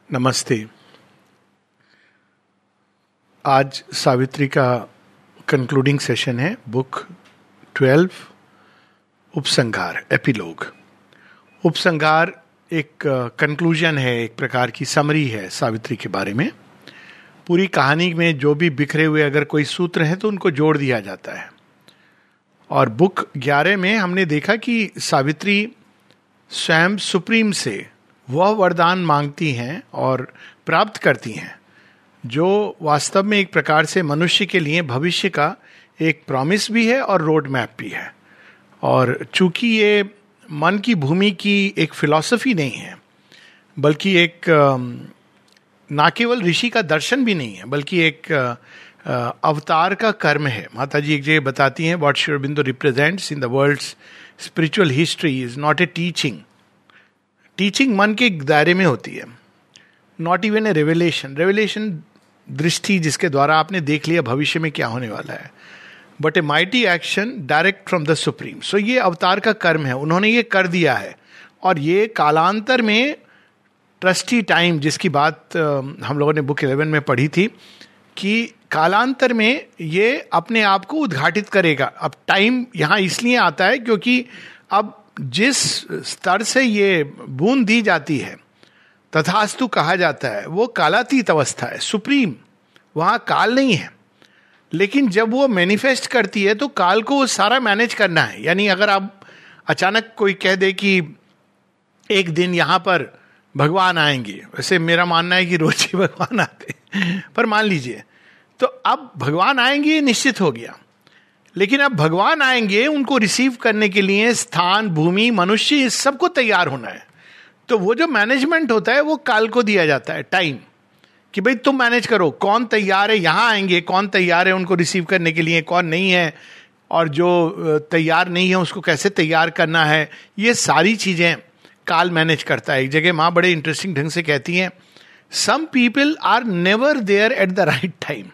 नमस्ते। आज सावित्री का कंक्लूडिंग सेशन है, बुक 12 उपसंहार, एपिलोग। उपसंहार एक कंक्लूजन है, एक प्रकार की समरी है सावित्री के बारे में। पूरी कहानी में जो भी बिखरे हुए अगर कोई सूत्र हैं तो उनको जोड़ दिया जाता है। और बुक 11 में हमने देखा कि सावित्री स्वयं सुप्रीम से वह वरदान मांगती हैं और प्राप्त करती हैं जो वास्तव में एक प्रकार से मनुष्य के लिए भविष्य का एक प्रॉमिस भी है और रोड मैप भी है। और चूंकि ये मन की भूमि की एक फिलॉसफी नहीं है, बल्कि एक ना केवल ऋषि का दर्शन भी नहीं है, बल्कि एक अवतार का कर्म है। माता जी एक जगह बताती हैं, what Shri Aurobindo represents in the world's spiritual history is not a teaching. Teaching मन के दायरे में होती है, not even a revelation. Revelation दृष्टि जिसके द्वारा आपने देख लिया भविष्य में क्या होने वाला है, but a mighty action direct from the supreme. So ये अवतार का कर्म है, उन्होंने ये कर दिया है। और ये कालांतर में ट्रस्टी टाइम, जिसकी बात हम लोगों ने बुक 11 में पढ़ी थी, कि कालांतर में ये अपने आप को उद्घाटित करेगा। अब टाइम यहाँ इसलिए आता है क्योंकि अब जिस स्तर से ये बूंद दी जाती है, तथास्तु कहा जाता है, वो कालातीत अवस्था है, सुप्रीम। वहां काल नहीं है, लेकिन जब वो मैनिफेस्ट करती है तो काल को सारा मैनेज करना है। यानी अगर आप अचानक कोई कह दे कि एक दिन यहां पर भगवान आएंगे, वैसे मेरा मानना है कि रोज ही भगवान आते, पर मान लीजिए तो अब भगवान आएंगे ये निश्चित हो गया। लेकिन अब भगवान आएंगे, उनको रिसीव करने के लिए स्थान, भूमि, मनुष्य, इस सबको तैयार होना है। तो वो जो मैनेजमेंट होता है वो काल को दिया जाता है, टाइम, कि भाई तुम मैनेज करो, कौन तैयार है यहां आएंगे, कौन तैयार है उनको रिसीव करने के लिए, कौन नहीं है, और जो तैयार नहीं है उसको कैसे तैयार करना है। ये सारी चीजें काल मैनेज करता है। एक जगह माँ बड़े इंटरेस्टिंग ढंग से कहती हैं, some people are never there at the right time.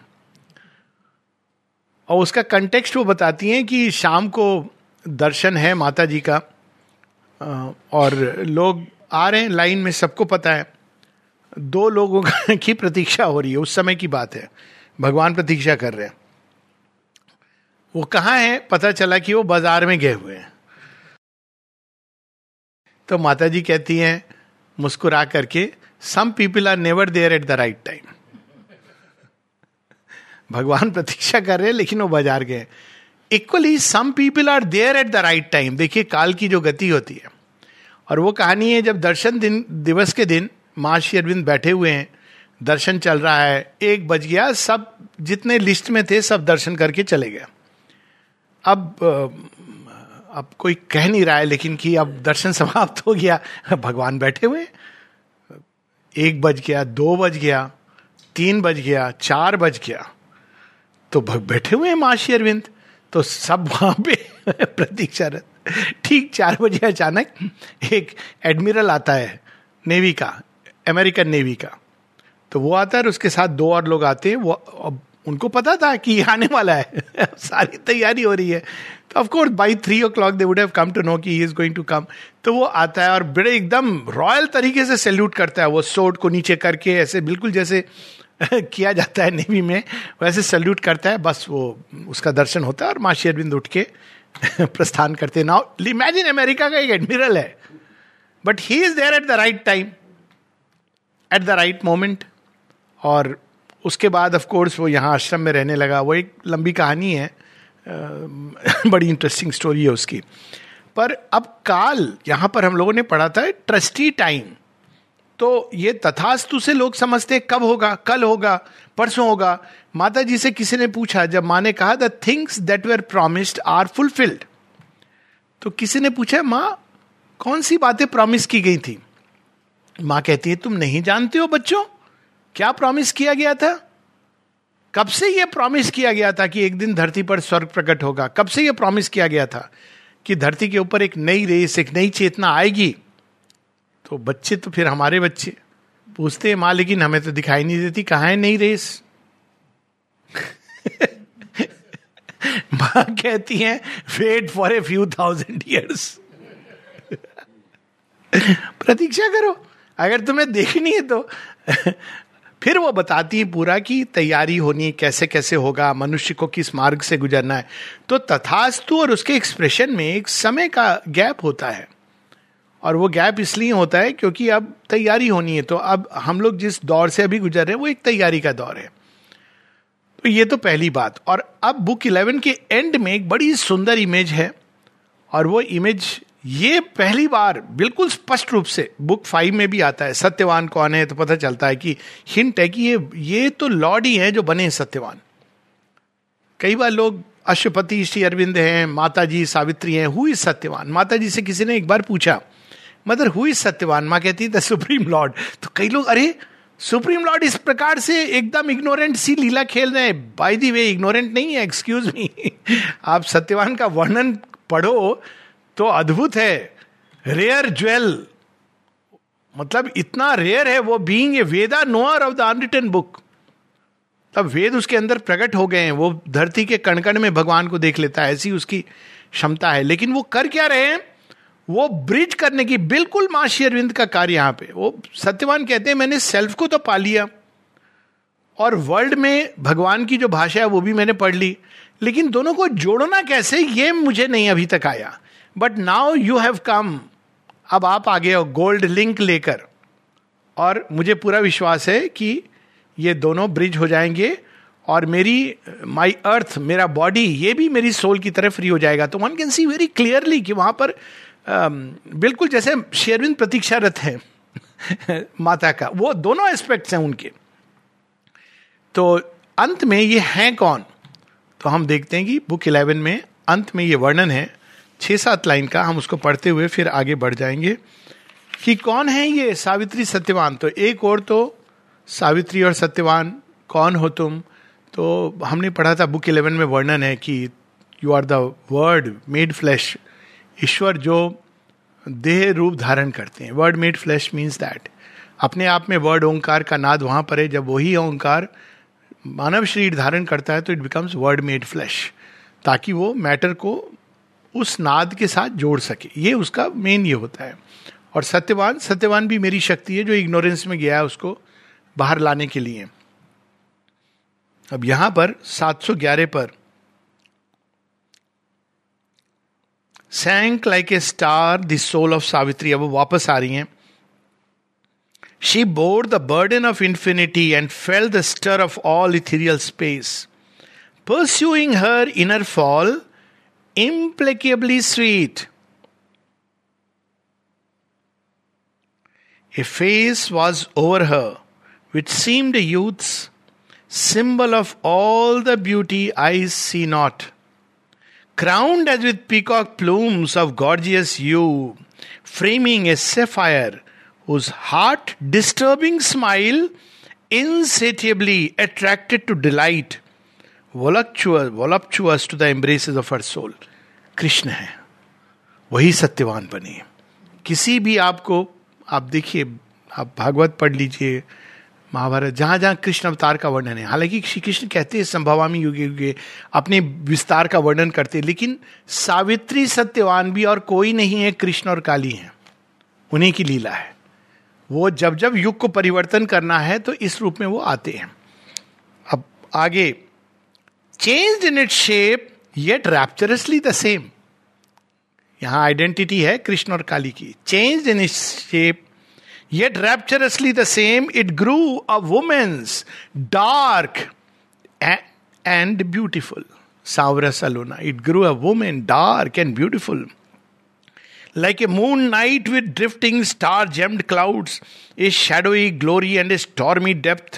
और उसका कंटेक्स्ट वो बताती हैं कि शाम को दर्शन है माता जी का, और लोग आ रहे हैं लाइन में, सबको पता है। 2 लोगों की प्रतीक्षा हो रही है, उस समय की बात है, भगवान प्रतीक्षा कर रहे हैं। वो कहाँ है, पता चला कि वो बाजार में गए हुए हैं। तो माता जी कहती हैं मुस्कुरा करके, some people are never there at the right time. भगवान प्रतीक्षा कर रहे हैं लेकिन वो बाजार गए। Equally some people are there at the right time. देखिए काल की जो गति होती है। और वो कहानी है, जब दर्शन दिवस के दिन मां श्री अरविंद बैठे हुए हैं, दर्शन चल रहा है, 1 बज गया, सब जितने लिस्ट में थे सब दर्शन करके चले गए। अब कोई कह नहीं रहा है लेकिन कि अब दर्शन समाप्त हो गया, भगवान बैठे हुए। 1 बज गया, 2 बज गया, 3 बज गया, 4 बज गया, तो बैठे हुए हैं मां श्री अरविंद। तो सब वहां पे प्रतीक्षारत। ठीक 4 बजे अचानक एक एडमिरल आता है नेवी का, अमेरिकन नेवी का। तो वो आता है और उसके साथ 2 और लोग आते हैं। वो अब उनको पता था कि आने वाला है, सारी तैयारी हो रही है। तो of course by 3 o'clock they would have come to know कि he is going to come. तो वो आता है और बड़े एकदम रॉयल तरीके से सैल्यूट करता है, वो सोर्ड को नीचे करके, ऐसे बिल्कुल जैसे किया जाता है नेवी में, वैसे सैल्यूट करता है। बस वो उसका दर्शन होता है और मां श्री अरविंद उठ के प्रस्थान करते हैं। नाउ इमेजिन अमेरिका का एक एडमिरल है, but he is there at the right time, at the right moment. और उसके बाद ऑफ कोर्स वो यहाँ आश्रम में रहने लगा। वो एक लंबी कहानी है, बड़ी इंटरेस्टिंग स्टोरी है उसकी। पर अब काल, यहां पर हम लोगों ने पढ़ा था ट्रस्टी टाइम। तो ये तथास्तु से लोग समझते कब होगा, कल होगा, परसों होगा। माता जी से किसी ने पूछा, जब माँ ने कहा the things that were promised are fulfilled, तो किसी ने पूछा माँ कौन सी बातें प्रॉमिस की गई थी। माँ कहती है तुम नहीं जानते हो बच्चों, क्या प्रॉमिस किया गया था। कब से यह प्रॉमिस किया गया था कि एक दिन धरती पर स्वर्ग प्रकट होगा। कब से यह प्रॉमिस किया गया था कि धरती के ऊपर एक नई रेस, एक नई चेतना आएगी। तो बच्चे, तो फिर हमारे बच्चे पूछते हैं माँ लेकिन हमें तो दिखाई नहीं देती, कहाँ है नई रेस। माँ कहती है wait for a few thousand years, प्रतीक्षा करो, अगर तुम्हें देखनी है तो फिर वो बताती है पूरा कि तैयारी होनी है, कैसे कैसे होगा, मनुष्य को किस मार्ग से गुजरना है. तो तथास्तु और उसके एक्सप्रेशन में एक समय का गैप होता है, और वो गैप इसलिए होता है क्योंकि अब तैयारी होनी है. तो अब हम लोग जिस दौर से अभी गुजर रहे हैं वो एक तैयारी का दौर है. तो ये तो पहली बात. और अब बुक 11 के एंड में एक बड़ी सुंदर इमेज है, और वो इमेज ये पहली बार बिल्कुल स्पष्ट रूप से बुक 5 में भी आता है. सत्यवान कौन है तो पता चलता है कि हिंट है कि ये तो लॉर्ड ही है जो बने सत्यवान. कई बार लोग अश्वपति श्री अरविंद हैं, माता जी सावित्री हैं, हु इज सत्यवान. माता जी से किसी ने एक बार पूछा, मदर हु इज सत्यवान? माँ कहती द सुप्रीम लॉर्ड. तो कई लोग अरे सुप्रीम लॉर्ड इस प्रकार से एकदम इग्नोरेंट सी लीला खेल रहे हैं. बाय द वे इग्नोरेंट नहीं है, एक्सक्यूज मी. आप सत्यवान का वर्णन पढ़ो तो अद्भुत है. रेयर ज्वेल, मतलब इतना रेयर है वो, being a Veda knower of the unwritten book. तब वेद उसके अंदर प्रकट हो गए हैं, वो धरती के कण कण में भगवान को देख लेता है, ऐसी उसकी क्षमता है. लेकिन वो कर क्या रहे हैं? वो ब्रिज करने की, बिल्कुल मां श्री अरविंद का कार्य यहां पे. वो सत्यवान कहते हैं मैंने सेल्फ को तो पा लिया, और वर्ल्ड में भगवान की जो भाषा है वो भी मैंने पढ़ ली, लेकिन दोनों को जोड़ना कैसे ये मुझे नहीं अभी तक आया. But now you have come, अब आप आ गए हो गोल्ड लिंक लेकर, और मुझे पूरा विश्वास है कि ये दोनों ब्रिज हो जाएंगे, और मेरी माई अर्थ, मेरा बॉडी, ये भी मेरी सोल की तरफ फ्री हो जाएगा. तो one can see very clearly कि वहां पर बिल्कुल जैसे श्री अरविंद प्रतीक्षारत है माता का, वो दोनों एस्पेक्ट्स हैं उनके. तो अंत में ये हैं कौन? तो हम देखते हैं कि बुक 11 में अंत में ये वर्णन है 6-7 लाइन का. हम उसको पढ़ते हुए फिर आगे बढ़ जाएंगे कि कौन है ये सावित्री सत्यवान. तो एक और तो सावित्री और सत्यवान, कौन हो तुम? तो हमने पढ़ा था बुक 11 में वर्णन है कि you are the word made flesh. ईश्वर जो देह रूप धारण करते हैं. Word made flesh means that अपने आप में वर्ड ओंकार का नाद वहां पर है. जब वही ओंकार मानव शरीर धारण करता है तो it becomes word made flesh, ताकि वो मैटर को उस नाद के साथ जोड़ सके. ये उसका मेन ये होता है. और सत्यवान, सत्यवान भी मेरी शक्ति है जो इग्नोरेंस में गया है उसको बाहर लाने के लिए. अब यहां पर 711 पर sank like a star the soul of Savitri. अब वो वापस आ रही हैं. She bore the burden of infinity and fell the stir of all ethereal space, pursuing her inner fall implacably sweet. A face was over her which seemed a youth's, symbol of all the beauty eyes see not, crowned as with peacock plumes of gorgeous hue, framing a sapphire whose heart disturbing smile insatiably attracted to delight, voluptuous to the embraces of her soul. Krishna है, वही सत्यवान बने. किसी भी आपको, आप देखिए, आप भागवत पढ़ लीजिए, महाभारत, जहां जहां कृष्ण अवतार का वर्णन है, हालांकि श्री कृष्ण कहते हैं संभवामी युगे युगे अपने विस्तार का वर्णन करते हैं, लेकिन सावित्री सत्यवान भी और कोई नहीं है, कृष्ण और काली हैं, उन्हीं की लीला है. वो जब जब युग को परिवर्तन करना है तो इस रूप में वो आते हैं. अब आगे, changed in its shape yet rapturously the same. यहां आइडेंटिटी है कृष्ण और काली की. Changed in its shape yet rapturously the same, it grew a women's dark and beautiful. सावरा सलोना, it grew a women dark and beautiful, like a moon night with drifting star gemmed clouds, a shadowy glory and a stormy depth,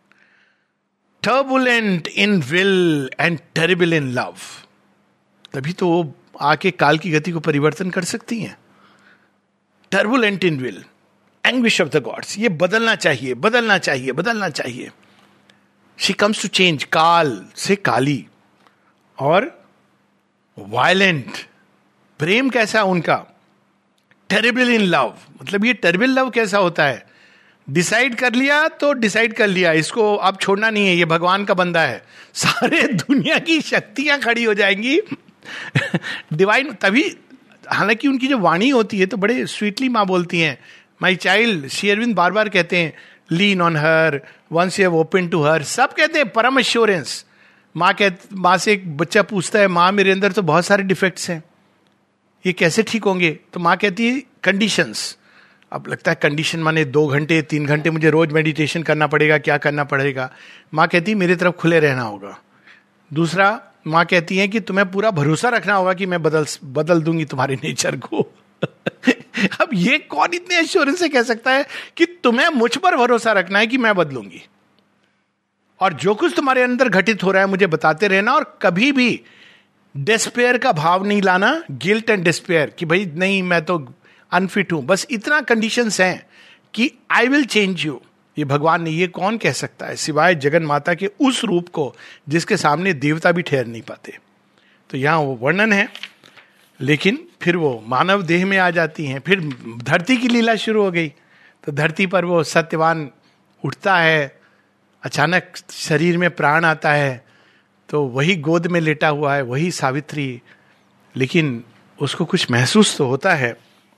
turbulent in will and terrible in love. तभी तो वो आके काल की गति को परिवर्तन कर सकती हैं. turbulent in will, anguish of the gods, ये बदलना चाहिए, बदलना चाहिए, बदलना चाहिए. she comes to change, काल से काली. और violent, प्रेम कैसा उनका, टेरिबल इन लव. मतलब ये टेरिबल लव कैसा होता है? डिसाइड कर लिया तो डिसाइड कर लिया, इसको अब छोड़ना नहीं है, ये भगवान का बंदा है, सारे दुनिया की शक्तियां खड़ी हो जाएंगी डिवाइन. तभी हालांकि उनकी जो वाणी होती है तो बड़े स्वीटली माँ बोलती हैं, माई चाइल्ड, श्री अरविंद बार बार कहते हैं, lean on her, once you have open to her, सब कहते हैं परम एश्योरेंस। माँ से एक बच्चा पूछता है, माँ मेरे अंदर तो बहुत सारे डिफेक्ट्स हैं, ये कैसे ठीक होंगे? तो माँ कहती है कंडीशंस। अब लगता है कंडीशन माने 2 घंटे 3 घंटे मुझे रोज मेडिटेशन करना पड़ेगा, क्या करना पड़ेगा? माँ कहती है मेरी तरफ खुले रहना होगा। दूसरा, माँ कहती है कि तुम्हें पूरा भरोसा रखना होगा कि मैं बदल दूंगी तुम्हारे नेचर को। अब ये कौन इतने एश्योरेंस से कह सकता है कि तुम्हें मुझ पर भरोसा रखना है कि मैं बदलूंगी, और जो कुछ तुम्हारे अंदर घटित हो रहा है मुझे बताते रहना, और कभी भी डिस्पेयर का भाव नहीं लाना, गिल्ट एंड डिस्पेयर कि भाई नहीं मैं तो अनफिट हूं। बस इतना कंडीशंस हैं कि आई विल चेंज यू। ये भगवान ने, ये कौन कह सकता है सिवाय जगन माता के उस रूप को जिसके सामने देवता भी ठहर नहीं पाते। तो यहां वो वर्णन है, लेकिन फिर वो मानव देह में आ जाती हैं। फिर धरती की लीला शुरू हो गई। तो धरती पर वो सत्यवान उठता है, अचानक शरीर में प्राण आता है, तो वही गोद में लेटा हुआ है, वही सावित्री, लेकिन उसको कुछ महसूस तो होता है।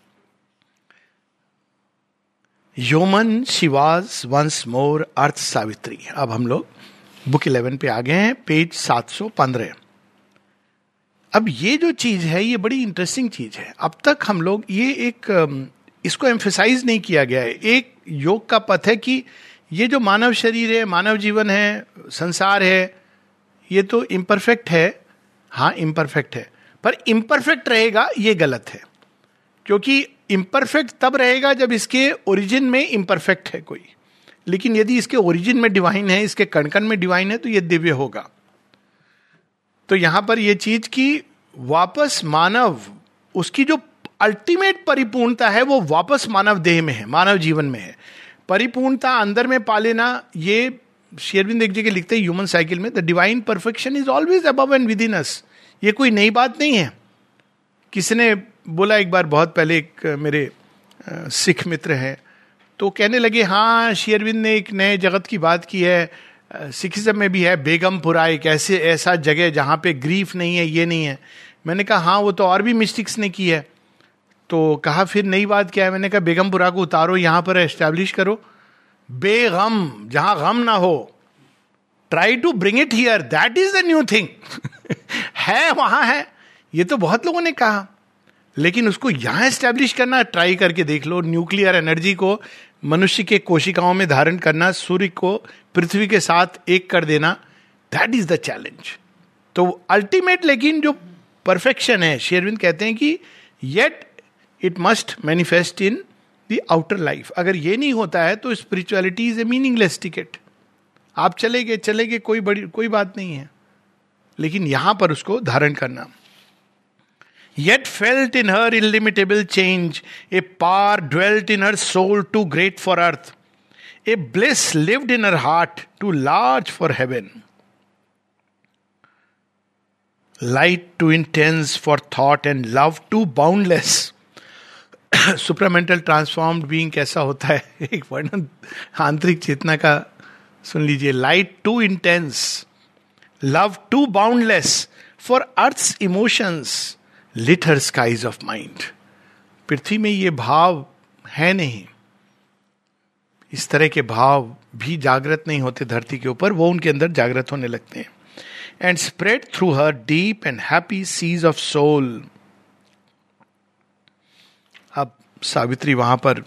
Human she was once more earth Savitri. अब हम लोग बुक 11 पे आ गए हैं, पेज 715। अब ये जो चीज है ये बड़ी इंटरेस्टिंग चीज है। अब तक हम लोग ये एक इसको एम्फेसाइज नहीं किया गया है। एक योग का पथ है कि ये जो मानव शरीर है, मानव जीवन है, संसार है, ये तो इम्परफेक्ट है। हाँ इम्परफेक्ट है, पर इम्परफेक्ट रहेगा ये गलत है, क्योंकि इम्परफेक्ट तब रहेगा जब इसके ओरिजिन में इम्परफेक्ट है कोई। लेकिन यदि इसके ओरिजिन में डिवाइन है, इसके कण में डिवाइन है, तो ये दिव्य होगा। तो यहां पर यह चीज कि वापस मानव, उसकी जो अल्टीमेट परिपूर्णता है वो वापस मानव देह में है, मानव जीवन में है। परिपूर्णता अंदर में पा लेना, ये श्री अरविंद एक जगह लिखते हैं ह्यूमन साइकिल में, the divine perfection is always above and within us. ये कोई नई बात नहीं है। किसी ने बोला एक बार, बहुत पहले, एक मेरे सिख मित्र हैं, तो कहने लगे हाँ श्री अरविंद ने एक नए जगत की बात की है, सिखिज्म में भी है बेगमपुरा, एक ऐसा जगह जहाँ पे ग्रीफ नहीं है, ये नहीं है। मैंने कहा हाँ वो तो और भी मिस्टिक्स ने की है। तो कहा फिर नई बात क्या है? मैंने कहा बेगमपुरा को उतारो, यहाँ पर एस्टैब्लिश करो बेगम, जहां गम ना हो, try to bring it here, that is the new thing. है वहां है, ये तो बहुत लोगों ने कहा, लेकिन उसको यहां एस्टैब्लिश करना, ट्राई करके देख लो। न्यूक्लियर एनर्जी को मनुष्य के कोशिकाओं में धारण करना, सूर्य को पृथ्वी के साथ एक कर देना, दैट इज द चैलेंज। तो अल्टीमेट, लेकिन जो परफेक्शन है, श्री अरविंद कहते हैं कि yet it must manifest in the outer life. अगर ये नहीं होता है तो spirituality is a meaningless ticket. आप चले गए कोई बात नहीं है, लेकिन यहां पर उसको धारण करना। Yet felt in her illimitable change, a power dwelt in her soul too great for earth, a bliss lived in her heart too large for heaven, light too intense for thought and love too boundless. Supramental transformed being कैसा होता है, एक वर्णन आंतरिक चेतना का सुन लीजिए। Light too intense, love too boundless, for earth's emotions lit her skies of mind. पृथ्वी में ये भाव है नहीं, इस तरह के भाव भी जागृत नहीं होते धरती के ऊपर, वो उनके अंदर जागृत होने लगते हैं। And spread through her deep and happy seas of soul. अब सावित्री वहां पर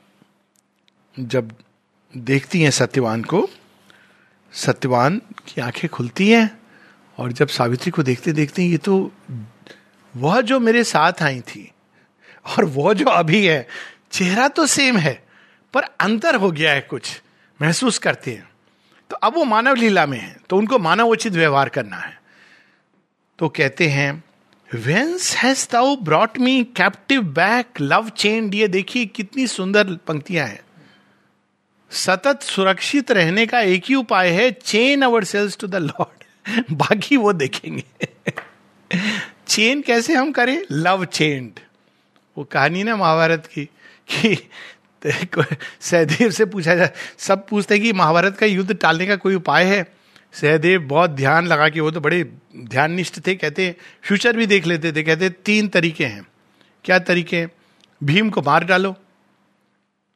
जब देखती हैं सत्यवान को, सत्यवान की आंखें खुलती हैं, और जब सावित्री को देखते देखते ये तो वह जो मेरे साथ आई थी और वो जो अभी है, चेहरा तो सेम है पर अंतर हो गया है, कुछ महसूस करते हैं। तो अब वो मानव लीला में है, तो उनको मानव उचित व्यवहार करना है। तो कहते हैं Whence hast thou brought me captive back, love chained। ये देखिए कितनी सुंदर पंक्तियां हैं। सतत सुरक्षित रहने का एक ही उपाय है, chain ourselves to the lord. बाकी वो देखेंगे। चेन कैसे हम करें? Love chained. वो कहानी ना महाभारत की, कि सहदेव से पूछा जाए, सब पूछते हैं कि महाभारत का युद्ध टालने का कोई उपाय है। सहदेव बहुत ध्यान लगा के, वो तो बड़े ध्याननिष्ठ थे, कहते फ्यूचर भी देख लेते थे। कहते 3 तरीके हैं। क्या तरीके? भीम को मार डालो,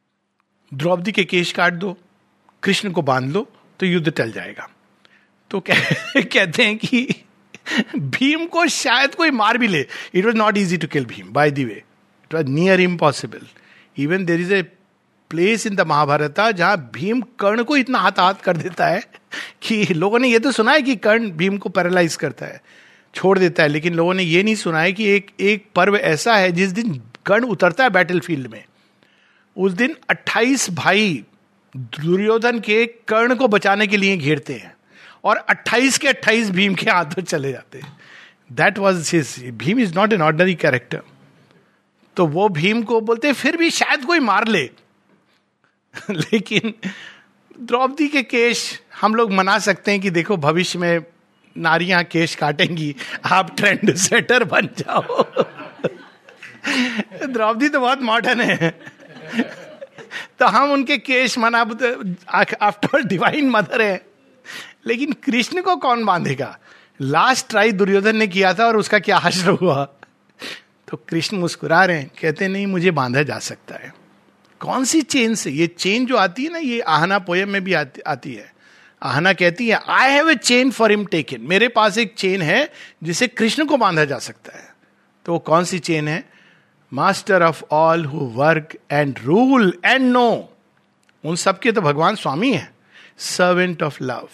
द्रौपदी के केश काट दो, कृष्ण को बांध लो, तो युद्ध टल जाएगा। तो कहते हैं कि भीम को शायद कोई मार भी ले, it was not easy to kill Bhim, by the way, it was near impossible. Even there is a place in the Mahabharata जहां भीम कर्ण को इतना हाथ कर देता है कि लोगों ने ये तो सुना है कि कर्ण भीम को पैरालाइज करता है, छोड़ देता है, लेकिन लोगों ने ये नहीं सुना है कि एक पर्व ऐसा है जिस दिन कर्ण उतरता है बैटलफील्ड में, उस दिन 28 भाई दुर्योधन के कर्ण को बचाने के लिए घेरते हैं और 28 के 28 भीम के हाथों चले जाते हैं। That was his, Bhim is not an ordinary character. तो वो भीम को बोलते फिर भी शायद कोई मार ले लेकिन द्रौपदी के केश हम लोग मना सकते हैं कि देखो भविष्य में नारियां केश काटेंगी, आप ट्रेंड सेटर बन जाओ द्रौपदी तो बहुत मॉडर्न है तो हम उनके केश मना, आफ्टर ऑल डिवाइन मदर है। लेकिन कृष्ण को कौन बांधेगा? लास्ट ट्राई दुर्योधन ने किया था और उसका क्या हश्र हुआ। तो कृष्ण मुस्कुरा रहे हैं, कहते नहीं मुझे बांधा जा सकता है। कौन सी चेन से? ये चेन जो आती है ना, ये आहना पोयम में भी आती है। आहना कहती है I have a chain for him taken, मेरे पास एक चेन है जिसे कृष्ण को बांधा जा सकता है। तो वो कौन सी चेन है? Master of all who work and rule and know, उन सबके तो भगवान स्वामी है। सर्वेंट ऑफ लव,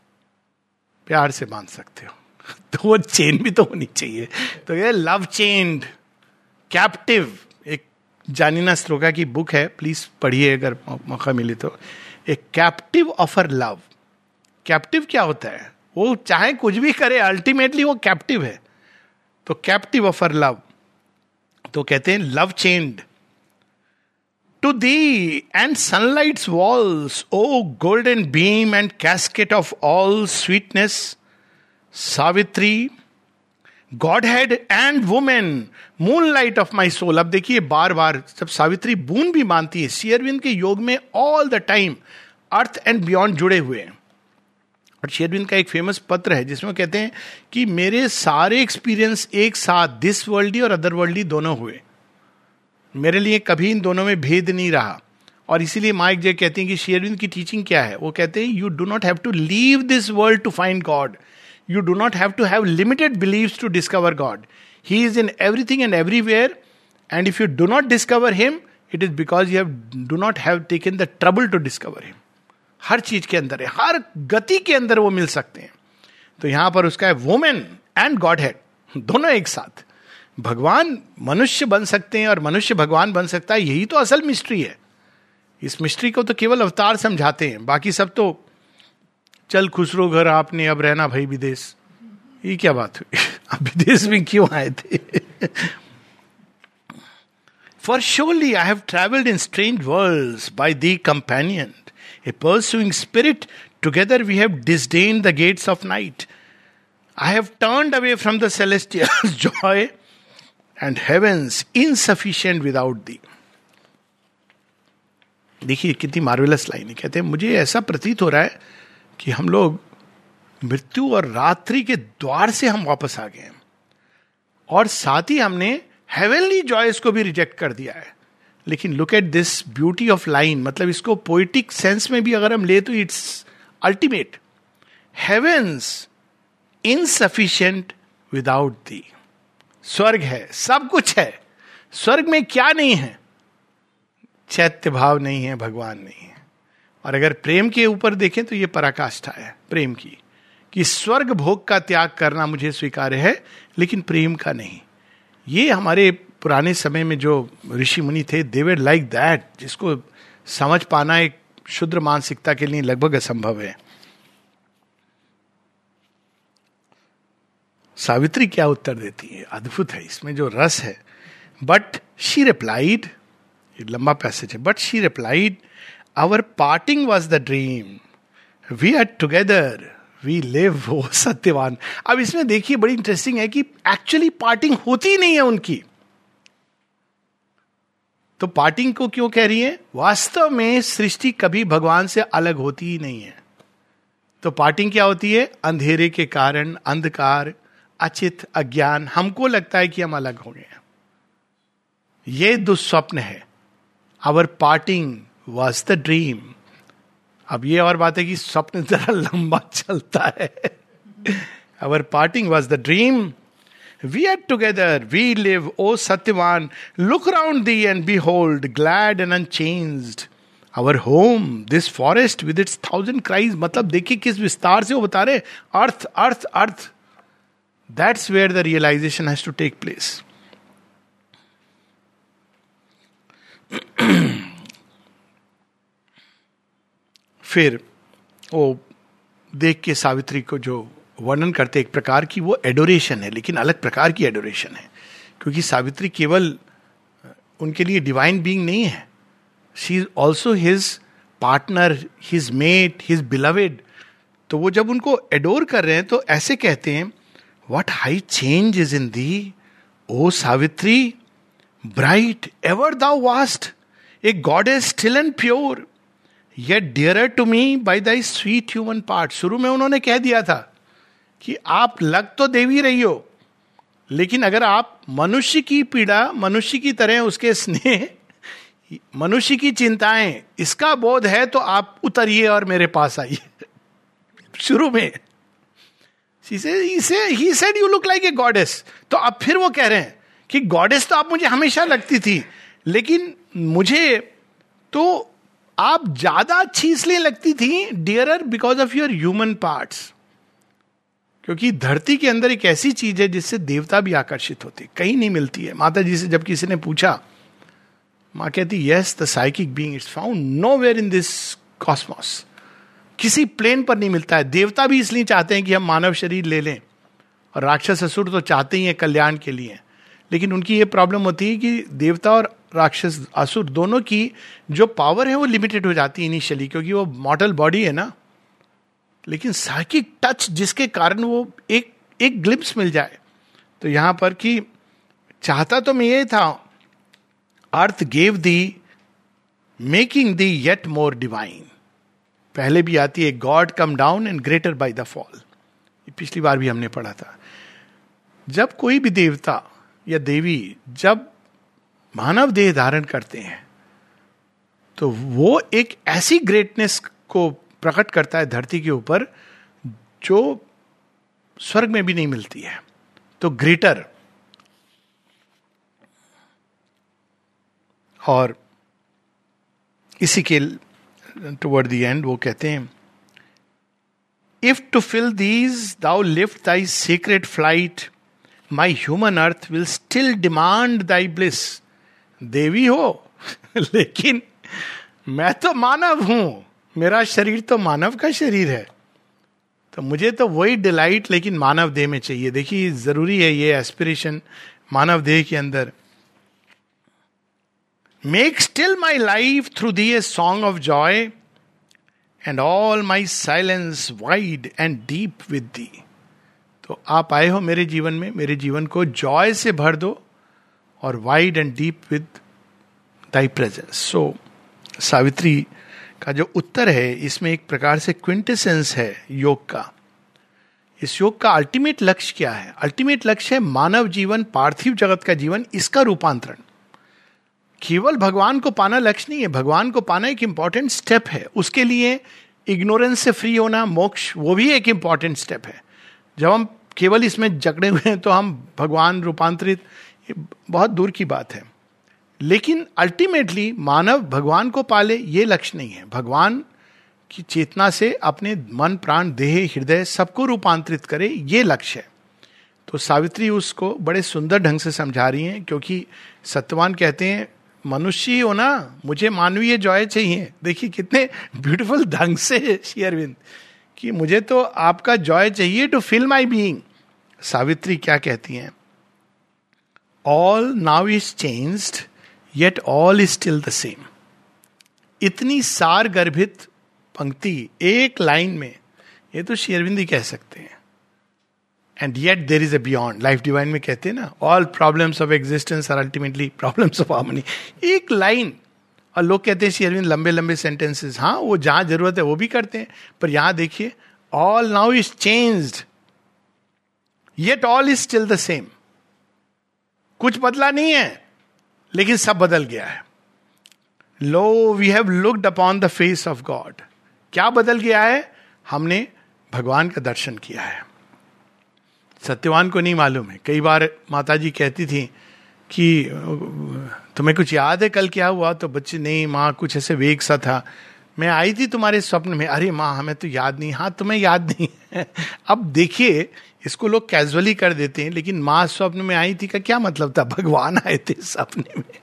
प्यार से बांध सकते हो तो वो चेन भी तो होनी चाहिए। तो ये लव चेन्ड कैप्टिव, एक जानिना स्त्रोका की बुक है, प्लीज पढ़िए अगर मौका मिले तो। एक captive of her love. Captive क्या होता है? वो चाहे कुछ भी करे, अल्टीमेटली वो कैप्टिव है। तो कैप्टिव ऑफ हर लव, तो कहते हैं love chained to thee and sunlight's walls, O golden beam and casket of all sweetness, Savitri godhead and woman, moonlight of my soul. अब देखिए बार बार जब सावित्री बून भी मानती है, श्री अरविंद के योग में all the time earth and beyond जुड़े हुए हैं। और श्री अरविंद का एक फेमस पत्र है जिसमें कहते हैं कि मेरे सारे एक्सपीरियंस एक साथ दिस वर्ल्डी और अदर वर्ल्डी दोनों हुए, मेरे लिए कभी इन दोनों में भेद नहीं रहा। और इसीलिए माइक जे कहते हैं कि श्री अरविंद की टीचिंग क्या है? वो कहते हैं you do not have to leave this world to find God, you do not have to have limited beliefs to discover God. He is in everything and everywhere, and if you do not discover him, it is because you do not have taken the trouble to discover him. हर चीज के अंदर है, हर गति के अंदर वो मिल सकते हैं। तो यहां पर उसका है वुमेन एंड गॉड हेड, दोनों एक साथ। भगवान मनुष्य बन सकते हैं और मनुष्य भगवान बन सकता है, यही तो असल मिस्ट्री है। इस मिस्ट्री को तो केवल अवतार समझाते हैं, बाकी सब तो चल खुसरो घर आपने अब रहना भाई विदेश, ये क्या बात हुई अब विदेश में क्यों आए थे? For surely I have travelled in strange worlds by thee companion, a pursuing spirit, together we have disdained the gates of night, I have turned away from the celestial joy and heavens insufficient without thee. देखिए कितनी marvellous line है। कहते हैं मुझे ऐसा प्रतीत हो रहा है कि हम लोग मृत्यु और रात्रि के द्वार से हम वापस आ गए हैं, और साथ ही हमने हेवनली जॉयस को भी रिजेक्ट कर दिया है। लेकिन look at this beauty of line, मतलब इसको पोइटिक सेंस में भी अगर हम ले तो it's ultimate. Heavens insufficient without thee, स्वर्ग है, सब कुछ है, स्वर्ग में क्या नहीं है? चैत्य भाव नहीं है, भगवान नहीं है। और अगर प्रेम के ऊपर देखें तो ये पराकाष्ठा है प्रेम की, कि स्वर्ग भोग का त्याग करना मुझे स्वीकार्य है लेकिन प्रेम का नहीं। ये हमारे पुराने समय में जो ऋषि मुनि थे, दे वर लाइक दैट, जिसको समझ पाना एक शुद्र मानसिकता के लिए लगभग असंभव है। सावित्री क्या उत्तर देती है, अद्भुत है, इसमें जो रस है। बट शी रिप्लाइड, ये लंबा पैसेज है, but she replied our parting was the dream, we are together, we live, O Satyavan. अब इसमें देखिए बड़ी इंटरेस्टिंग है कि एक्चुअली पार्टिंग होती नहीं है उनकी। तो पार्टिंग को क्यों कह रही है? वास्तव में सृष्टि कभी भगवान से अलग होती ही नहीं है। तो पार्टिंग क्या होती है? अंधेरे के कारण, अंधकार, अचित, अज्ञान, हमको लगता है कि हम अलग हो गए हैं, ये दुस्वप्न है। Our parting was the dream. अब ये और बात है कि स्वप्न जरा लंबा चलता है. Our parting was the dream. We are together, we live, O Satyavan. Look around thee and behold, glad and unchanged. Our home, this forest with its 1,000 cries. मतलब देखिए किस विस्तार से वो बता रहे. अर्थ अर्थ अर्थ. That's where the realization has to take place. फिर वो देख के सावित्री को जो वर्णन करते एक प्रकार की वो एडोरेशन है, लेकिन अलग प्रकार की एडोरेशन है. क्योंकि सावित्री केवल उनके लिए डिवाइन बीइंग नहीं है, she is also his partner, his mate, his beloved. तो वो जब उनको एडोर कर रहे हैं तो ऐसे कहते हैं, what high change is in thee O Savitri, bright ever thou wast, a goddess still and pure, yet dearer to me by thy sweet human part. शुरू में उन्होंने कह दिया था कि आप लग तो देवी रही हो, लेकिन अगर आप मनुष्य की पीड़ा, मनुष्य की तरह उसके स्नेह, मनुष्य की चिंताएं, इसका बोध है तो आप उतरिए और मेरे पास आइए. शुरू में ही said you look like a goddess. तो अब फिर वो कह रहे हैं कि गॉडेस तो आप मुझे हमेशा लगती थी, लेकिन मुझे तो आप ज्यादा अच्छी इसलिए लगती थी, dearer because of your human parts. क्योंकि धरती के अंदर एक ऐसी चीज है जिससे देवता भी आकर्षित होते, कहीं नहीं मिलती है. माता जी से जब किसी ने पूछा, माँ कहती yes the psychic being it's found nowhere in this cosmos. किसी प्लेन पर नहीं मिलता है. देवता भी इसलिए चाहते हैं कि हम मानव शरीर ले लें, और राक्षस असुर तो चाहते ही हैं कल्याण के लिए. लेकिन उनकी ये प्रॉब्लम होती है कि देवता और राक्षस असुर दोनों की जो पावर है वो लिमिटेड हो जाती है इनिशियली, क्योंकि वो मॉर्टल बॉडी है ना. लेकिन साइकिक टच जिसके कारण वो एक ग्लिम्स मिल जाए. तो यहां पर कि चाहता तो मैं ये था, earth gave thee making thee yet more divine. पहले भी आती है, God come down and greater by the fall. पिछली बार भी हमने पढ़ा था. जब कोई भी देवता या देवी जब मानव देह धारण करते हैं तो वो एक ऐसी ग्रेटनेस को प्रकट करता है धरती के ऊपर जो स्वर्ग में भी नहीं मिलती है. तो ग्रेटर. और इसी के टुवर्ड द एंड वो कहते हैं, if to fill these thou lift thy secret flight, my human earth will still demand thy bliss. देवी हो लेकिन मैं तो मानव हूं, मेरा शरीर तो मानव का शरीर है, तो मुझे तो वही डिलाइट लेकिन मानव देह में चाहिए. देखिए जरूरी है ये एस्पिरेशन मानव देह के अंदर. Make still my life through thee a song of joy, and all my silence wide and deep with thee. तो आप आए हो मेरे जीवन में, मेरे जीवन को जॉय से भर दो और wide and deep with thy presence. So Savitri का जो उत्तर है इसमें एक प्रकार से क्विंटेसेंस है योग का. इस योग का अल्टीमेट लक्ष्य क्या है? अल्टीमेट लक्ष्य है मानव जीवन, पार्थिव जगत का जीवन, इसका रूपांतरण. केवल भगवान को पाना लक्ष्य नहीं है. भगवान को पाना एक इंपॉर्टेंट स्टेप है. उसके लिए इग्नोरेंस से फ्री होना, मोक्ष, वो भी एक इंपॉर्टेंट स्टेप है. जब हम केवल इसमें जकड़े हुए हैं तो हम भगवान रूपांतरित, बहुत दूर की बात है. लेकिन अल्टीमेटली मानव भगवान को पाले ये लक्ष्य नहीं है. भगवान की चेतना से अपने मन, प्राण, देह, हृदय सबको रूपांतरित करे, ये लक्ष्य है. तो सावित्री उसको बड़े सुंदर ढंग से समझा रही हैं, क्योंकि सत्यवान कहते हैं मनुष्य ही हो ना, मुझे मानवीय जॉय चाहिए. देखिए कितने ब्यूटीफुल ढंग से श्री अरविंद कि मुझे तो आपका जॉय चाहिए to fill my being. Savitri क्या कहती हैं? All now is changed yet all is still the same. इतनी सार गर्भित पंक्ति एक लाइन में, ये तो श्री अरविंद ही कह सकते हैं. And yet there is a beyond. Life Divine में कहते हैं ना, all problems of existence are ultimately problems of harmony. एक लाइन. और लोग कहते हैं श्री अरविंद लंबे लंबे सेंटेंसेस. हाँ, वो जहां जरूरत है वो भी करते हैं, पर यहां देखिए, all now is changed yet all is still the same. कुछ बदला नहीं है लेकिन सब बदल गया है. Lo we have looked upon the face of God. क्या बदल गया है? हमने भगवान का दर्शन किया है. सत्यवान को नहीं मालूम है. कई बार माता जी कहती थी कि तुम्हें कुछ याद है कल क्या हुआ? तो बच्चे, नहीं माँ, कुछ ऐसे वेग सा था, मैं आई थी तुम्हारे स्वप्न में. अरे माँ, हमें तो याद नहीं. हाँ, तुम्हें याद नहीं है. अब देखिए, इसको लोग कैजुअली कर देते हैं, लेकिन माँ स्वप्न में आई थी का क्या मतलब था? भगवान आए थे सपने में.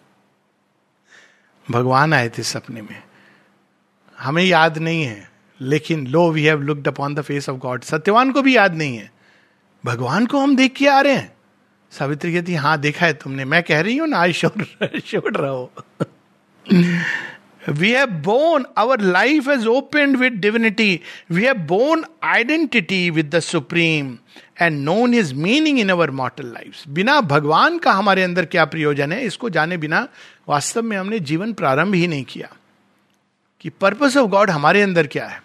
भगवान आए थे सपने में. हमें याद नहीं है, लेकिन lo we have looked upon the face of God. Satyavan को भी याद नहीं है. भगवान को हम देख के आ रहे हैं. सावित्री कहती, हाँ देखा है तुमने. मैं कह रही हूं ना, आई श्योर रहो. We have born, our life has opened with divinity. We have born identity with the Supreme and known His meaning in our mortal lives. बिना भगवान का हमारे अंदर क्या प्रयोजन है, इसको जाने बिना वास्तव में हमने जीवन प्रारंभ ही नहीं किया कि पर्पस ऑफ गॉड हमारे अंदर क्या है.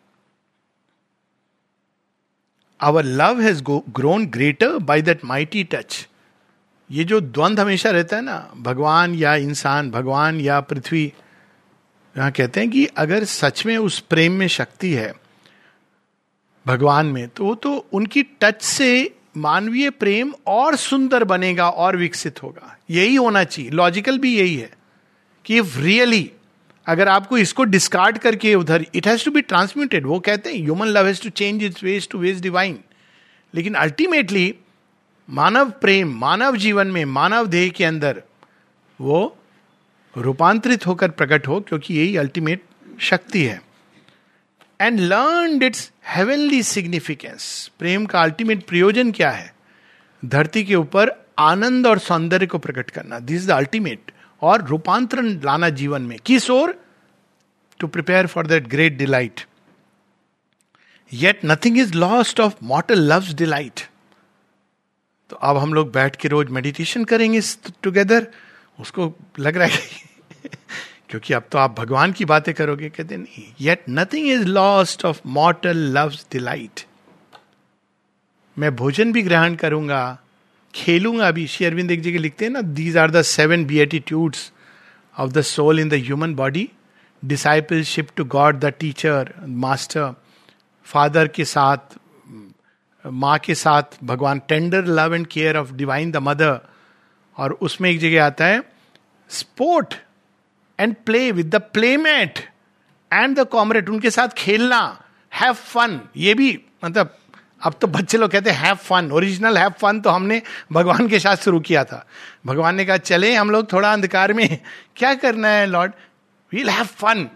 Our love has grown greater by that mighty touch. ये जो द्वंद्व हमेशा रहता है ना, भगवान या इंसान, भगवान या पृथ्वी, यहां कहते हैं कि अगर सच में उस प्रेम में शक्ति है भगवान में, तो उनकी टच से मानवीय प्रेम और सुंदर बनेगा और विकसित होगा. यही होना चाहिए. लॉजिकल भी यही है कि इफ रियली, अगर आपको इसको डिस्कार्ड करके उधर, it has to be transmuted. वो कहते हैं human love has to change its ways to ways divine. लेकिन अल्टीमेटली मानव प्रेम, मानव जीवन में, मानव देह के अंदर वो रूपांतरित होकर प्रकट हो, क्योंकि यही अल्टीमेट शक्ति है. And learn its heavenly significance. प्रेम का अल्टीमेट प्रयोजन क्या है? धरती के ऊपर आनंद और सौंदर्य को प्रकट करना. This is the ultimate. और रूपांतरण लाना जीवन में. किस ओर? To prepare for that great delight. Yet nothing is lost of mortal love's delight. तो अब हम लोग बैठ के रोज मेडिटेशन करेंगे टुगेदर. उसको लग रहा है क्योंकि अब तो आप भगवान की बातें करोगे. कहते नहीं, yet nothing is lost of mortal love's delight. मैं भोजन भी ग्रहण करूंगा, खेलूंगा भी. श्री अरविंद एक जगह लिखते हैं ना, these are the 7 beatitudes of the soul in the human body. Discipleship to God the teacher master. Father के साथ, माँ के साथ भगवान. Tender love and care of divine the mother. और उसमें एक जगह आता है sport and play with the playmate and the comrade. उनके साथ खेलना, हैव फन. ये भी मतलब अब तो बच्चे लोग कहते हैं have fun. Original have fun तो हमने भगवान के साथ शुरू किया था. भगवान ने कहा चले हम लोग थोड़ा अंधकार में, क्या करना है लॉर्ड, वील हैव फन.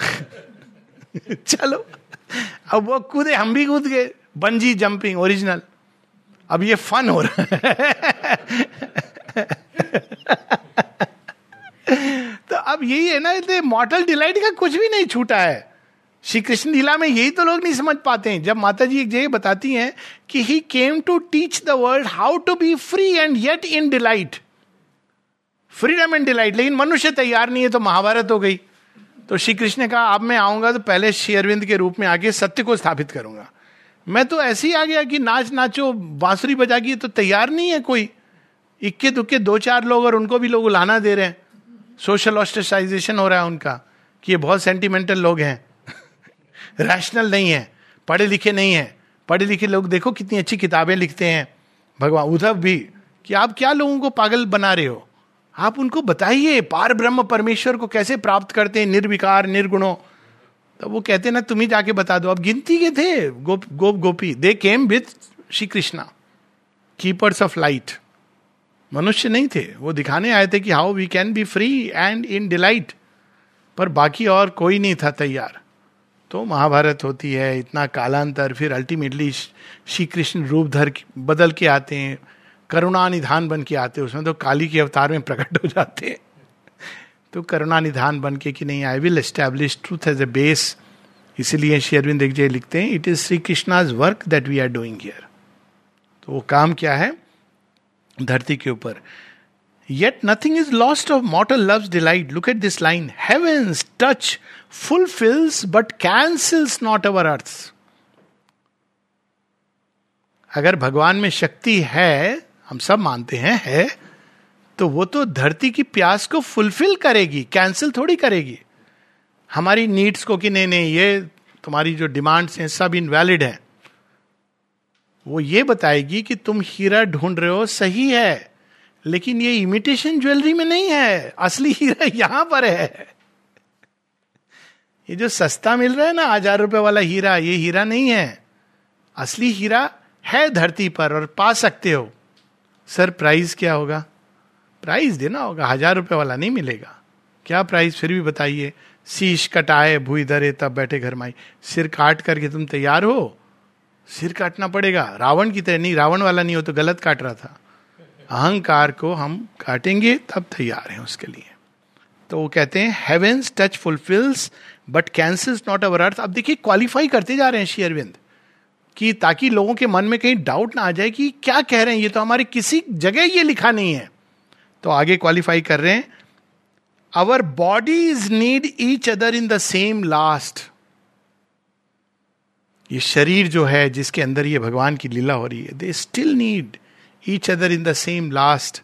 चलो, अब वो कूदे, हम भी कूद गए. Bungee jumping original. अब ये फन हो रहा है. तो अब यही है ना, मॉर्टल डिलाइट का कुछ भी नहीं छूटा है. श्री कृष्ण लीला में यही तो लोग नहीं समझ पाते हैं. जब माता जी एक जगह बताती हैं कि he came to teach the world how to be free and yet in delight. Freedom and delight. लेकिन मनुष्य तैयार नहीं है, तो महाभारत हो गई. तो श्री कृष्ण ने कहा अब मैं आऊंगा तो पहले श्री अरविंद के रूप में आके सत्य को स्थापित करूंगा. मैं तो ऐसे ही आ गया कि नाच नाचो, बांसुरी बजा की, तो तैयार नहीं है कोई. इक्के दुक्के 2-4 लोग, और उनको भी लोग उलाना दे रहे हैं. सोशल ऑस्ट्रेसाइजेशन हो रहा है उनका कि ये बहुत सेंटिमेंटल लोग हैं, रैशनल नहीं है, पढ़े लिखे नहीं है. पढ़े लिखे लोग देखो कितनी अच्छी किताबें लिखते हैं. भगवान उद्धव भी, कि आप क्या लोगों को पागल बना रहे हो. आप उनको बताइए पार ब्रह्म परमेश्वर को कैसे प्राप्त करते हैं, निर्विकार निर्गुणों. तो वो कहते हैं ना, तुम ही जाके बता दो. अब गिनती के थे गोपी. They came with Shri Krishna, keepers of light. मनुष्य नहीं थे, वो दिखाने आए थे कि how we can be free and in delight. पर बाकी और कोई नहीं था तैयार. तो महाभारत होती है, इतना कालांतर. फिर अल्टीमेटली श्री कृष्ण रूप बदल के आते हैं, करुणा निधान बन के आते हैं. उसमें तो काली के अवतार में प्रकट हो जाते हैं. तो करुणा निधान बन के कि नहीं, I will establish truth as a base. इसीलिए श्री अरविंद एक जगह लिखते हैं, it is Shri Krishna's work that we are doing here. तो वो काम क्या है धरती के ऊपर. Yet nothing is lost of mortal love's delight. Look at this line, heaven's touch fulfils but cancels not our earth's. अगर भगवान में शक्ति है, हम सब मानते हैं है, तो वो तो धरती की प्यास को फुलफिल करेगी, कैंसिल थोड़ी करेगी हमारी नीड्स को कि नहीं नहीं ये तुम्हारी जो डिमांड्स हैं सब इनवैलिड हैं। वो ये बताएगी कि तुम हीरा ढूंढ रहे हो, सही है, लेकिन ये इमिटेशन ज्वेलरी में नहीं है, असली हीरा यहां पर है। ये जो सस्ता मिल रहा है ना 1000 रुपए वाला हीरा, ये हीरा नहीं है, असली हीरा है धरती पर और पा सकते हो। सर प्राइस क्या होगा? प्राइस देना होगा, 1000 रुपए वाला नहीं मिलेगा। क्या प्राइस फिर भी बताइए? शीश कटाए भूई धरे तब बैठे घर माई। सिर काट करके तुम तैयार हो? सिर काटना पड़ेगा, रावण की तरह नहीं, रावण वाला नहीं हो तो गलत काट रहा था। अहंकार को हम काटेंगे तब तैयार हैं उसके लिए। तो वो कहते हैं heaven's touch fulfils but cancels not our earth. अब देखिए क्वालिफाई करते जा रहे हैं श्री अरविंद कि ताकि लोगों के मन में कहीं डाउट ना आ जाए कि क्या कह रहे हैं, ये तो हमारी किसी जगह ये लिखा नहीं है। तो आगे क्वालिफाई कर रहे हैं, our bodies need each other in the same last. ये शरीर जो है जिसके अंदर ये भगवान की लीला हो रही है, they still need each other in the same last.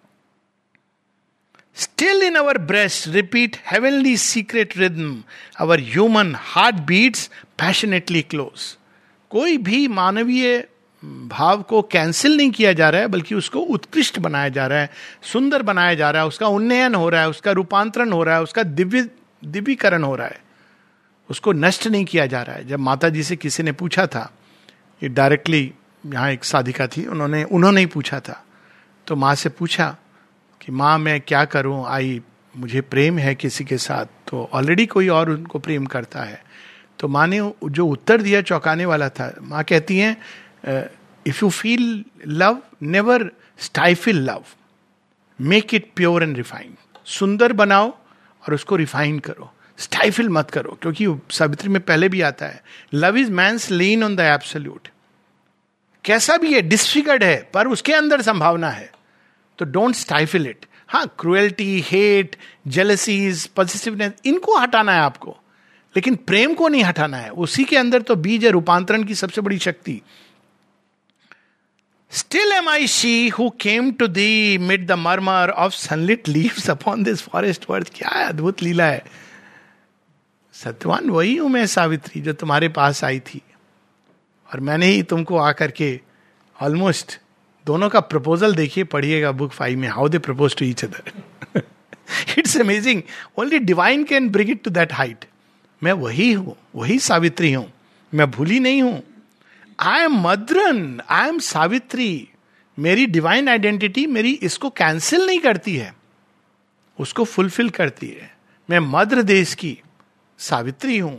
Still in our breast repeat heavenly secret rhythm. Our human heart beats passionately close. कोई भी मानवीय भाव को कैंसिल नहीं किया जा रहा है, बल्कि उसको उत्कृष्ट बनाया जा रहा है, सुंदर बनाया जा रहा है, उसका उन्नयन हो रहा है, उसका रूपांतरण हो रहा है, उसका दिव्यीकरण हो रहा है, उसको नष्ट नहीं किया जा रहा है। जब माता जी से किसी ने पूछा था, ये डायरेक्टली यहाँ एक साधिका थी, उन्होंने ही पूछा था, तो माँ से पूछा कि माँ मैं क्या करूं, मुझे प्रेम है किसी के साथ, तो ऑलरेडी कोई और उनको प्रेम करता है। तो माँ ने जो उत्तर दिया चौंकाने वाला था। माँ कहती हैं if you feel love never stifle love, make it pure and refined. सुंदर बनाओ और उसको रिफाइन करो, स्टाइफिल मत करो, क्योंकि सावित्री में पहले भी आता है love is man's lean on the absolute. कैसा भी है, डिसफिगर्ड है, पर उसके अंदर संभावना है, तो डोंट स्टाइफिल इट। हाँ, क्रुएल्टी, हेट, जेलसीज, पॉजिटिवनेस, इनको हटाना है आपको, लेकिन प्रेम को नहीं हटाना है। उसी के अंदर तो बीज है रूपांतरण की सबसे बड़ी शक्ति। Still am I she who came to thee mid the murmur of sunlit leaves upon this forest worth. क्या अद्भुत लीला है। सत्यवान वही हूं मैं सावित्री जो तुम्हारे पास आई थी, और मैंने ही तुमको आकर के ऑलमोस्ट दोनों का प्रपोजल देखिए, पढ़िएगा बुक 5 में, how they propose to each other. It's amazing, only divine can bring it to that height. मैं वही हूं, वही सावित्री हूं, मैं भूली नहीं हूं। I am Madran, I am Savitri. मेरी डिवाइन आइडेंटिटी मेरी इसको कैंसिल नहीं करती है, उसको फुलफिल करती है। मैं मद्र देश की सावित्री हूं।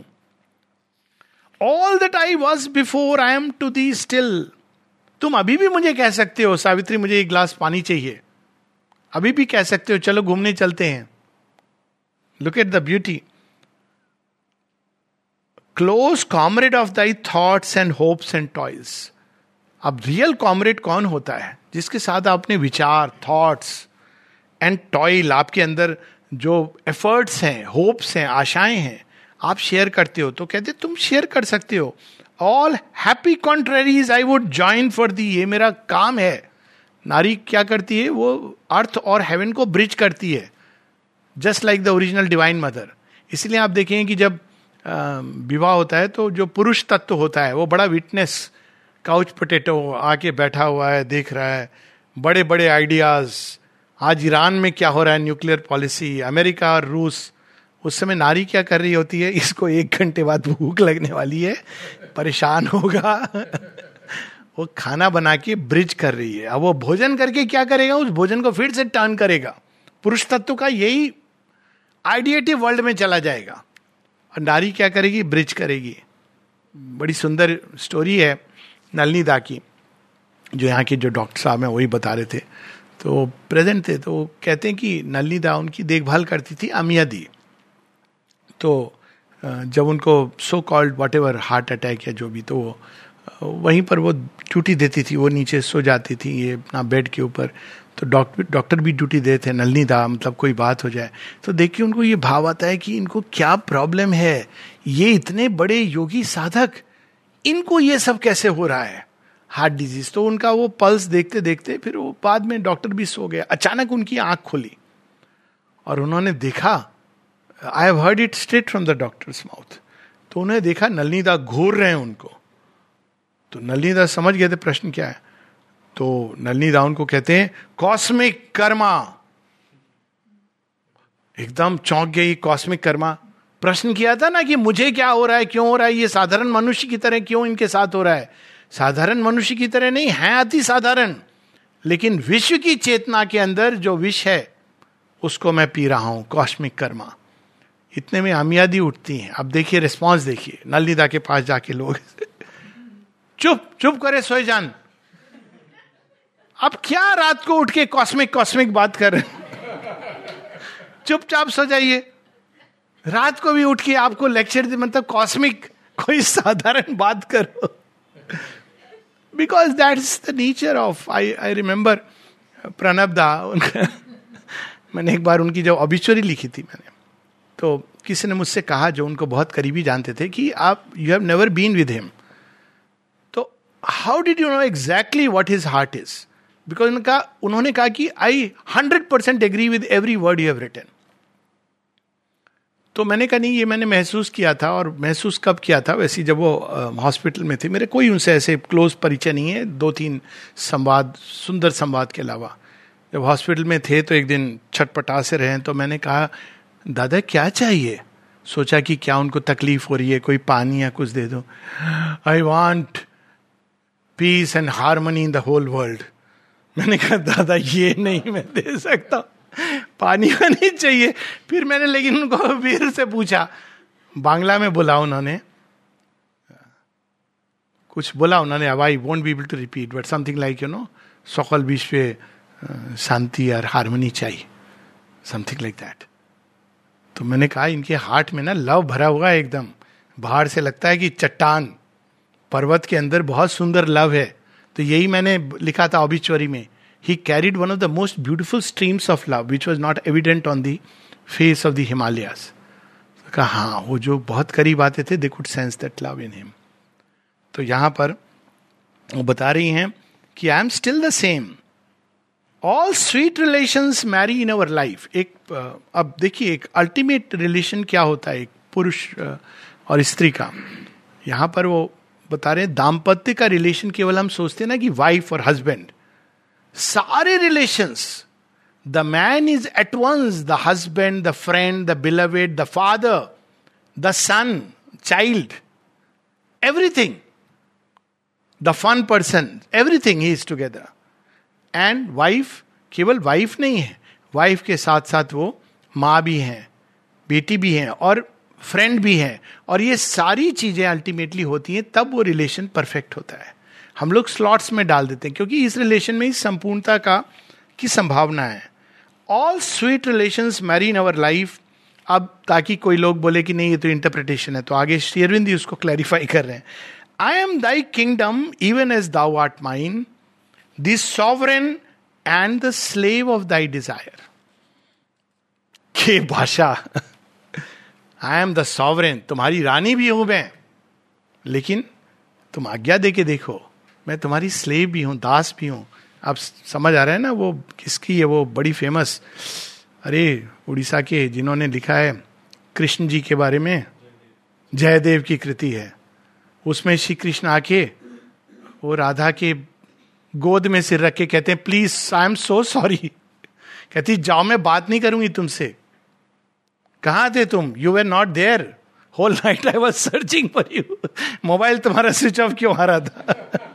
All that I was before I am to thee still. तुम अभी भी मुझे कह सकते हो सावित्री मुझे एक ग्लास पानी चाहिए, अभी भी कह सकते हो चलो घूमने चलते हैं। Look at the beauty. Close comrade of thy thoughts and hopes and toys. अब रियल कॉमरेड कौन होता है? जिसके साथ आपने विचार, थॉट्स एंड टॉयल, आपके अंदर जो एफर्ट्स हैं, होप्स हैं, आशाएं हैं, आप शेयर करते हो। तो कहते तुम शेयर कर सकते हो। All happy contraries I would join for thee. ये मेरा काम है। नारी क्या करती है? वो अर्थ और हेवन को ब्रिज करती है, just like the original divine mother. इसलिए आप देखें कि जब विवाह होता है तो जो पुरुष तत्व होता है वो बड़ा विटनेस, काउच पोटैटो आके बैठा हुआ है, देख रहा है बड़े बड़े आइडियाज। आज ईरान में क्या हो रहा है, न्यूक्लियर पॉलिसी, अमेरिका और रूस। उस समय नारी क्या कर रही होती है? इसको 1 घंटे बाद भूख लगने वाली है, परेशान होगा, वो खाना बना के ब्रिज कर रही है। अब वो भोजन करके क्या करेगा? उस भोजन को फिर से टर्न करेगा। पुरुष तत्व का यही आइडिएटिव वर्ल्ड में चला जाएगा, और नारी क्या करेगी? ब्रिज करेगी। बड़ी सुंदर स्टोरी है नलिनी दा की, जो यहाँ के जो डॉक्टर साहब हैं वही बता रहे थे, तो प्रेजेंट थे। तो कहते हैं कि नलिनी दा उनकी देखभाल करती थी अमिया दी। तो जब उनको so called whatever heart attack या जो भी, तो वहीं पर वो ड्यूटी देती थी, वो नीचे सो जाती थी ये अपना बेड के ऊपर। तो डॉक्टर भी ड्यूटी देते थे, नलिनी दा, मतलब कोई बात हो जाए तो देखिए उनको ये भाव आता है कि इनको क्या प्रॉब्लम है, ये इतने बड़े योगी साधक, इनको ये सब कैसे हो रहा है। Heart disease. तो उनका वो पल्स देखते देखते फिर वो बाद में डॉक्टर भी सो गया, अचानक उनकी आंख खुली और उन्होंने देखा, I have heard it straight from the doctor's mouth, तो उन्होंने देखा नलिनी दा घूर रहे हैं उनको। तो नलिनी दा समझ गए थे प्रश्न क्या है। तो नलिनी दा उनको कहते हैं कॉस्मिक कर्मा। एकदम चौंक गई, कॉस्मिक कर्मा। प्रश्न किया था ना कि मुझे क्या हो रहा है, क्यों हो रहा है, ये साधारण मनुष्य की तरह क्यों इनके साथ हो रहा है। साधारण मनुष्य की तरह नहीं है, अति साधारण, लेकिन विश्व की चेतना के अंदर जो विष है उसको मैं पी रहा हूं, कॉस्मिक कर्मा। इतने में अमियादी उठती हैं। अब देखिए रिस्पॉन्स देखिए, नलिदा के पास जाके लोग चुप चुप करे सोए जान, अब क्या रात को उठ के कॉस्मिक कॉस्मिक बात कर रहे हैं, चुपचाप सो जाइए। रात को भी उठ के आपको लेक्चर दे, मतलब कॉस्मिक, कोई साधारण बात करो। Because that's the nature of, I remember Pranab da, उनका मैंने एक बार उनकी जब ऑबिचुअरी लिखी थी मैंने, तो किसी ने मुझसे कहा जो उनको बहुत करीबी जानते थे कि आप, you have never been with him, तो how did you know exactly what his heart is. Because उन्होंने कहा कि I 100% agree with every word you have written. तो मैंने कहा नहीं, ये मैंने महसूस किया था। और महसूस कब किया था, वैसे जब वो हॉस्पिटल में थे, मेरे कोई उनसे ऐसे क्लोज परिचय नहीं है, 2-3 संवाद, सुंदर संवाद के अलावा। जब हॉस्पिटल में थे तो एक दिन छटपटा से रहे, तो मैंने कहा दादा क्या चाहिए, सोचा कि क्या उनको तकलीफ हो रही है, कोई पानी या कुछ दे दो। I want peace and harmony in the whole world. मैंने कहा दादा ये नहीं मैं दे सकता, पानी का नहीं चाहिए। फिर मैंने लेकिन उनको फिर से पूछा, बांग्ला में बोला उन्होंने, कुछ बोला उन्होंने, अब I won't be able to repeat, but something like you know सकल विश्व शांति और हार्मनी चाहिए, समथिंग लाइक दैट। तो मैंने कहा इनके हार्ट में ना लव भरा हुआ है एकदम, बाहर से लगता है कि चट्टान, पर्वत के अंदर बहुत सुंदर लव है। तो यही मैंने लिखा था ऑबिचुअरी में, he carried one of the most beautiful streams of love which was not evident on the face of the Himalayas. कहा हाँ, वो जो बहुत करीब आते थे, they could sense that love in him. तो यहां पर वो बता रही हैं कि I am still the same. All sweet relations marry in our life. एक अब देखिए एक अल्टीमेट रिलेशन क्या होता है एक पुरुष और स्त्री का। यहां पर वो बता रहे हैं दाम्पत्य का रिलेशन केवल हम सोचते हैं ना कि वाइफ और हस्बैंड, सारे relations, the man is at once the husband, the friend, the beloved, the father, the son, child, everything, the fun person, everything he is together. And wife केवल वाइफ नहीं है, वाइफ के साथ साथ वो माँ भी हैं, बेटी भी हैं और फ्रेंड भी हैं। और ये सारी चीजें अल्टीमेटली होती हैं, तब वो रिलेशन परफेक्ट होता है। हम लोग स्लॉट्स में डाल देते हैं क्योंकि इस रिलेशन में इस संपूर्णता की संभावना है। All sweet relations marry in our life. अब ताकि कोई लोग बोले कि नहीं ये तो इंटरप्रिटेशन है, तो आगे श्री अरविंद उसको क्लैरिफाई कर रहे हैं। I am thy kingdom even as thou art mine, the sovereign and the slave of thy desire. के भाषा, आई एम द सॉवरेन, तुम्हारी रानी भी हूं मैं, लेकिन तुम आज्ञा दे के देखो, मैं तुम्हारी स्लेव भी हूं, दास भी हूं। अब समझ आ रहा है ना वो किसकी है, वो बड़ी फेमस, अरे उड़ीसा के, जिन्होंने लिखा है कृष्ण जी के बारे में, जयदेव की कृति है। उसमें श्री कृष्ण आके वो राधा के गोद में सिर रख के कहते हैं please I am so sorry. कहती जाओ मैं बात नहीं करूंगी तुमसे। कहाँ थे तुम? You were not there, whole night I was searching for you. Mobile तुम्हारा स्विच ऑफ क्यों आ रहा था?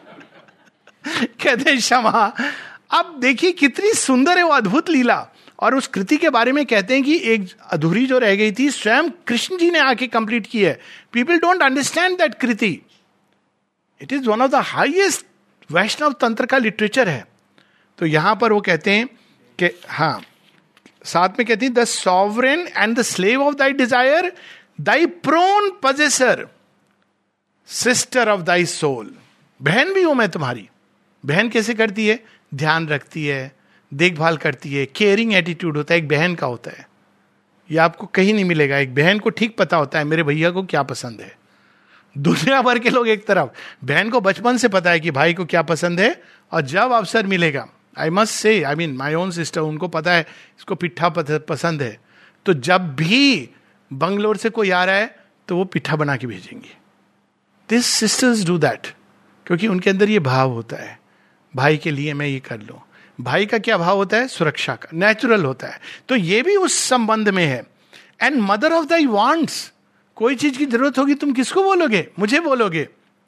कहते क्षमा। अब देखिए कितनी सुंदर है वो अद्भुत लीला। और उस कृति के बारे में कहते हैं कि एक अधूरी जो रह गई थी स्वयं कृष्ण जी ने आके कंप्लीट की है। पीपल डोंट अंडरस्टैंड दैट कृति। It is one of the highest वैष्णव तंत्र का लिटरेचर है। तो यहां पर वो कहते हैं कि हाँ, साथ में कहती है the sovereign and the slave of thy desire, thy prone possessor, sister of thy soul. बहन भी हूं मैं तुम्हारी। बहन कैसे करती है? ध्यान रखती है, देखभाल करती है, केयरिंग एटीट्यूड होता है, एक बहन का होता है। ये आपको कहीं नहीं मिलेगा। एक बहन को ठीक पता होता है मेरे भैया को क्या पसंद है, दुनिया भर के लोग एक तरफ, बहन को बचपन से पता है कि भाई को क्या पसंद है, और जब अवसर मिलेगा, I must say, I mean my own sister, उनको पता है इसको पिट्ठा पसंद है, तो जब भी बंगलोर से कोई आ रहा है तो वो पिट्ठा बना के भेजेंगी. दिस सिस्टर्स डू दैट, क्योंकि उनके अंदर ये भाव होता है, भाई के लिए मैं ये कर लूं. भाई का क्या भाव होता है? सुरक्षा का, नेचुरल होता है. तो ये भी उस संबंध में है. And mother of thy wants, कोई चीज की जरूरत होगी तुम किसको बोलोगे? मुझे बोलोगे.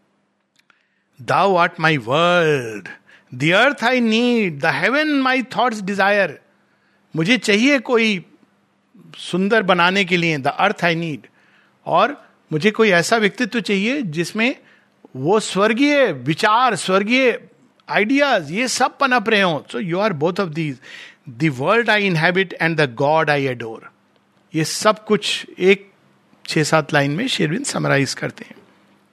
Thou art my world, the earth I need, the heaven my thoughts desire. मुझे चाहिए कोई सुंदर बनाने के लिए, द अर्थ आई नीड. और मुझे कोई ऐसा व्यक्तित्व चाहिए जिसमें वो स्वर्गीय विचार, स्वर्गीय आइडियाज, ये सब पनप रहे हो. So you are both of these. The world I inhabit and the God I adore. ये सब कुछ एक 6-7 लाइन में शेरविन समराइज करते हैं.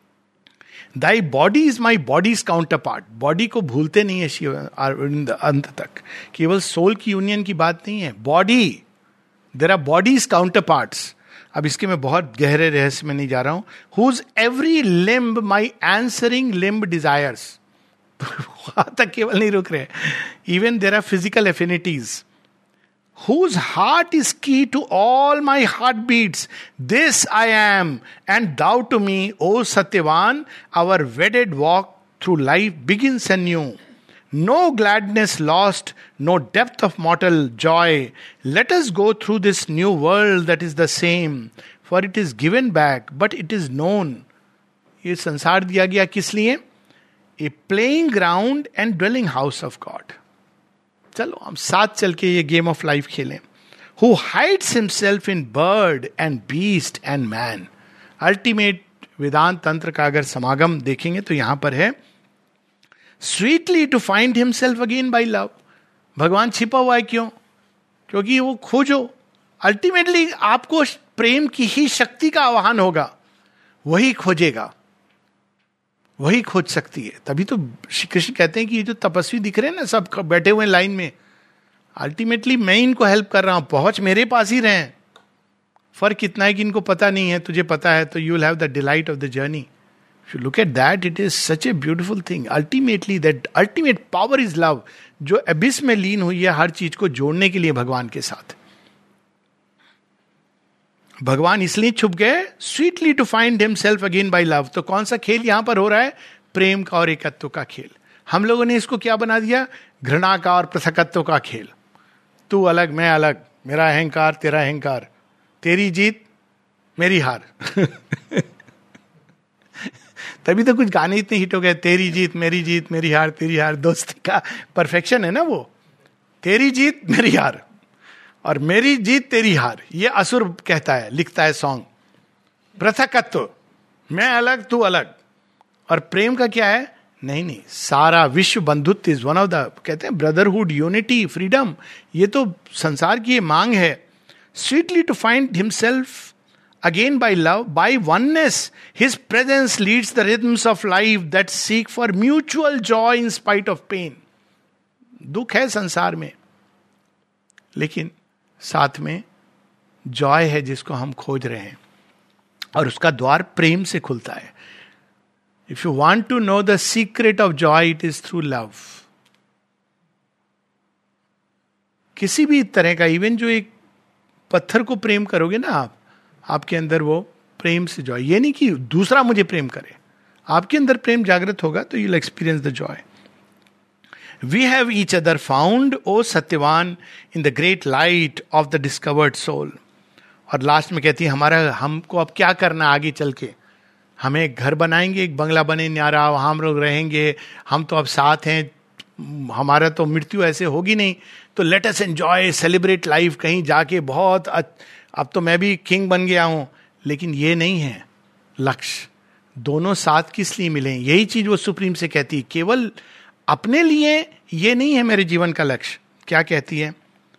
Thy body is my body's counterpart. Body को भूलते नहीं है शिव अरविंद अंत तक. केवल सोल की यूनियन की बात नहीं है. Body, there are bodies counter parts. अब इसके मैं बहुत गहरे रहस्य में नहीं जा रहा हूं. Whose every limb my answering limb desires. वहां तक केवल नहीं रुक रहे. Even there are physical affinities. Whose heart is key to all my heartbeats. This I am, and thou to me, O Satyavan. Our wedded walk through life begins anew. No gladness lost, no depth of mortal joy. Let us go through this new world that is the same, for it is given back, but it is known. ये संसार दिया गया किस लिए? A playing ground and dwelling house of God. चलो हम साथ चल के ये गेम ऑफ लाइफ खेलें. Who hides himself in bird and beast and man. Ultimate Vedanta तंत्र का अगर समागम देखेंगे तो यहां पर है, sweetly to find himself again by love. भगवान छिपा हुआ है क्यों? क्योंकि वो खोजो. अल्टीमेटली आपको प्रेम की ही शक्ति का आह्वान होगा, वही खोजेगा, वही खोज सकती है. तभी तो श्री कृष्ण कहते हैं कि ये जो तपस्वी दिख रहे हैं ना, सब बैठे हुए लाइन में, अल्टीमेटली मैं इनको हेल्प कर रहा हूं, पहुंच मेरे पास ही रहे. फर्क कितना है कि इनको पता नहीं है, तुझे पता है, तो you will have the delight of the journey. If you look at that, it is such a beautiful thing. Ultimately that ultimate power is love, जो एबिस में लीन हुई है हर चीज को जोड़ने के लिए भगवान के साथ. भगवान इसलिए छुप गए, sweetly to find himself again by love. तो कौन सा खेल यहां पर हो रहा है? प्रेम का और एकत्व का खेल. हम लोगों ने इसको क्या बना दिया? घृणा का और पृथकत्व का खेल. तू अलग, मैं अलग, मेरा अहंकार, तेरा अहंकार, तेरी जीत, मेरी हार. तभी तो कुछ गाने इतने हिट हो गए, तेरी जीत, मेरी हार, तेरी हार. दोस्ती का परफेक्शन है ना वो. तेरी जीत, मेरी हार, और मेरी जीत, तेरी हार. ये असुर कहता है, लिखता है सॉन्ग. पृथकत्व, मैं अलग, तू अलग. और प्रेम का क्या है? नहीं, सारा विश्व बंधुत्व इज वन ऑफ द, कहते हैं ब्रदरहुड, यूनिटी, फ्रीडम. ये तो संसार की ये मांग है. Sweetly to find himself again by love, by oneness his presence leads the rhythms of life that seek for mutual joy in spite of pain. दुख है संसार में, लेकिन साथ में जॉय है जिसको हम खोज रहे हैं, और उसका द्वार प्रेम से खुलता है. If you want to know the secret of joy, it is through love. किसी भी तरह का, इवन जो एक पत्थर को प्रेम करोगे ना आप, आपके अंदर वो प्रेम से जॉय. ये नहीं कि दूसरा मुझे प्रेम करे, आपके अंदर प्रेम जागृत होगा तो you will experience the joy. We have each other found, O Satyavan, in the great light of the discovered soul. और लास्ट में कहती है, हमको अब क्या करना आगे चल के? हमें एक घर बनाएंगे, एक बंगला बने न्यारा, वहाँ हम लोग रहेंगे, हम तो अब साथ हैं, हमारा तो मृत्यु ऐसे होगी नहीं, तो let us enjoy, celebrate life, कहीं जाके बहुत अब तो मैं भी किंग बन गया हूँ. लेकिन ये नहीं है लक्ष्य. दोनों साथ किस लिए मिले? यही चीज वो सुप्रीम से कहती है. केवल अपने लिए ये नहीं है मेरे जीवन का लक्ष्य. क्या कहती है?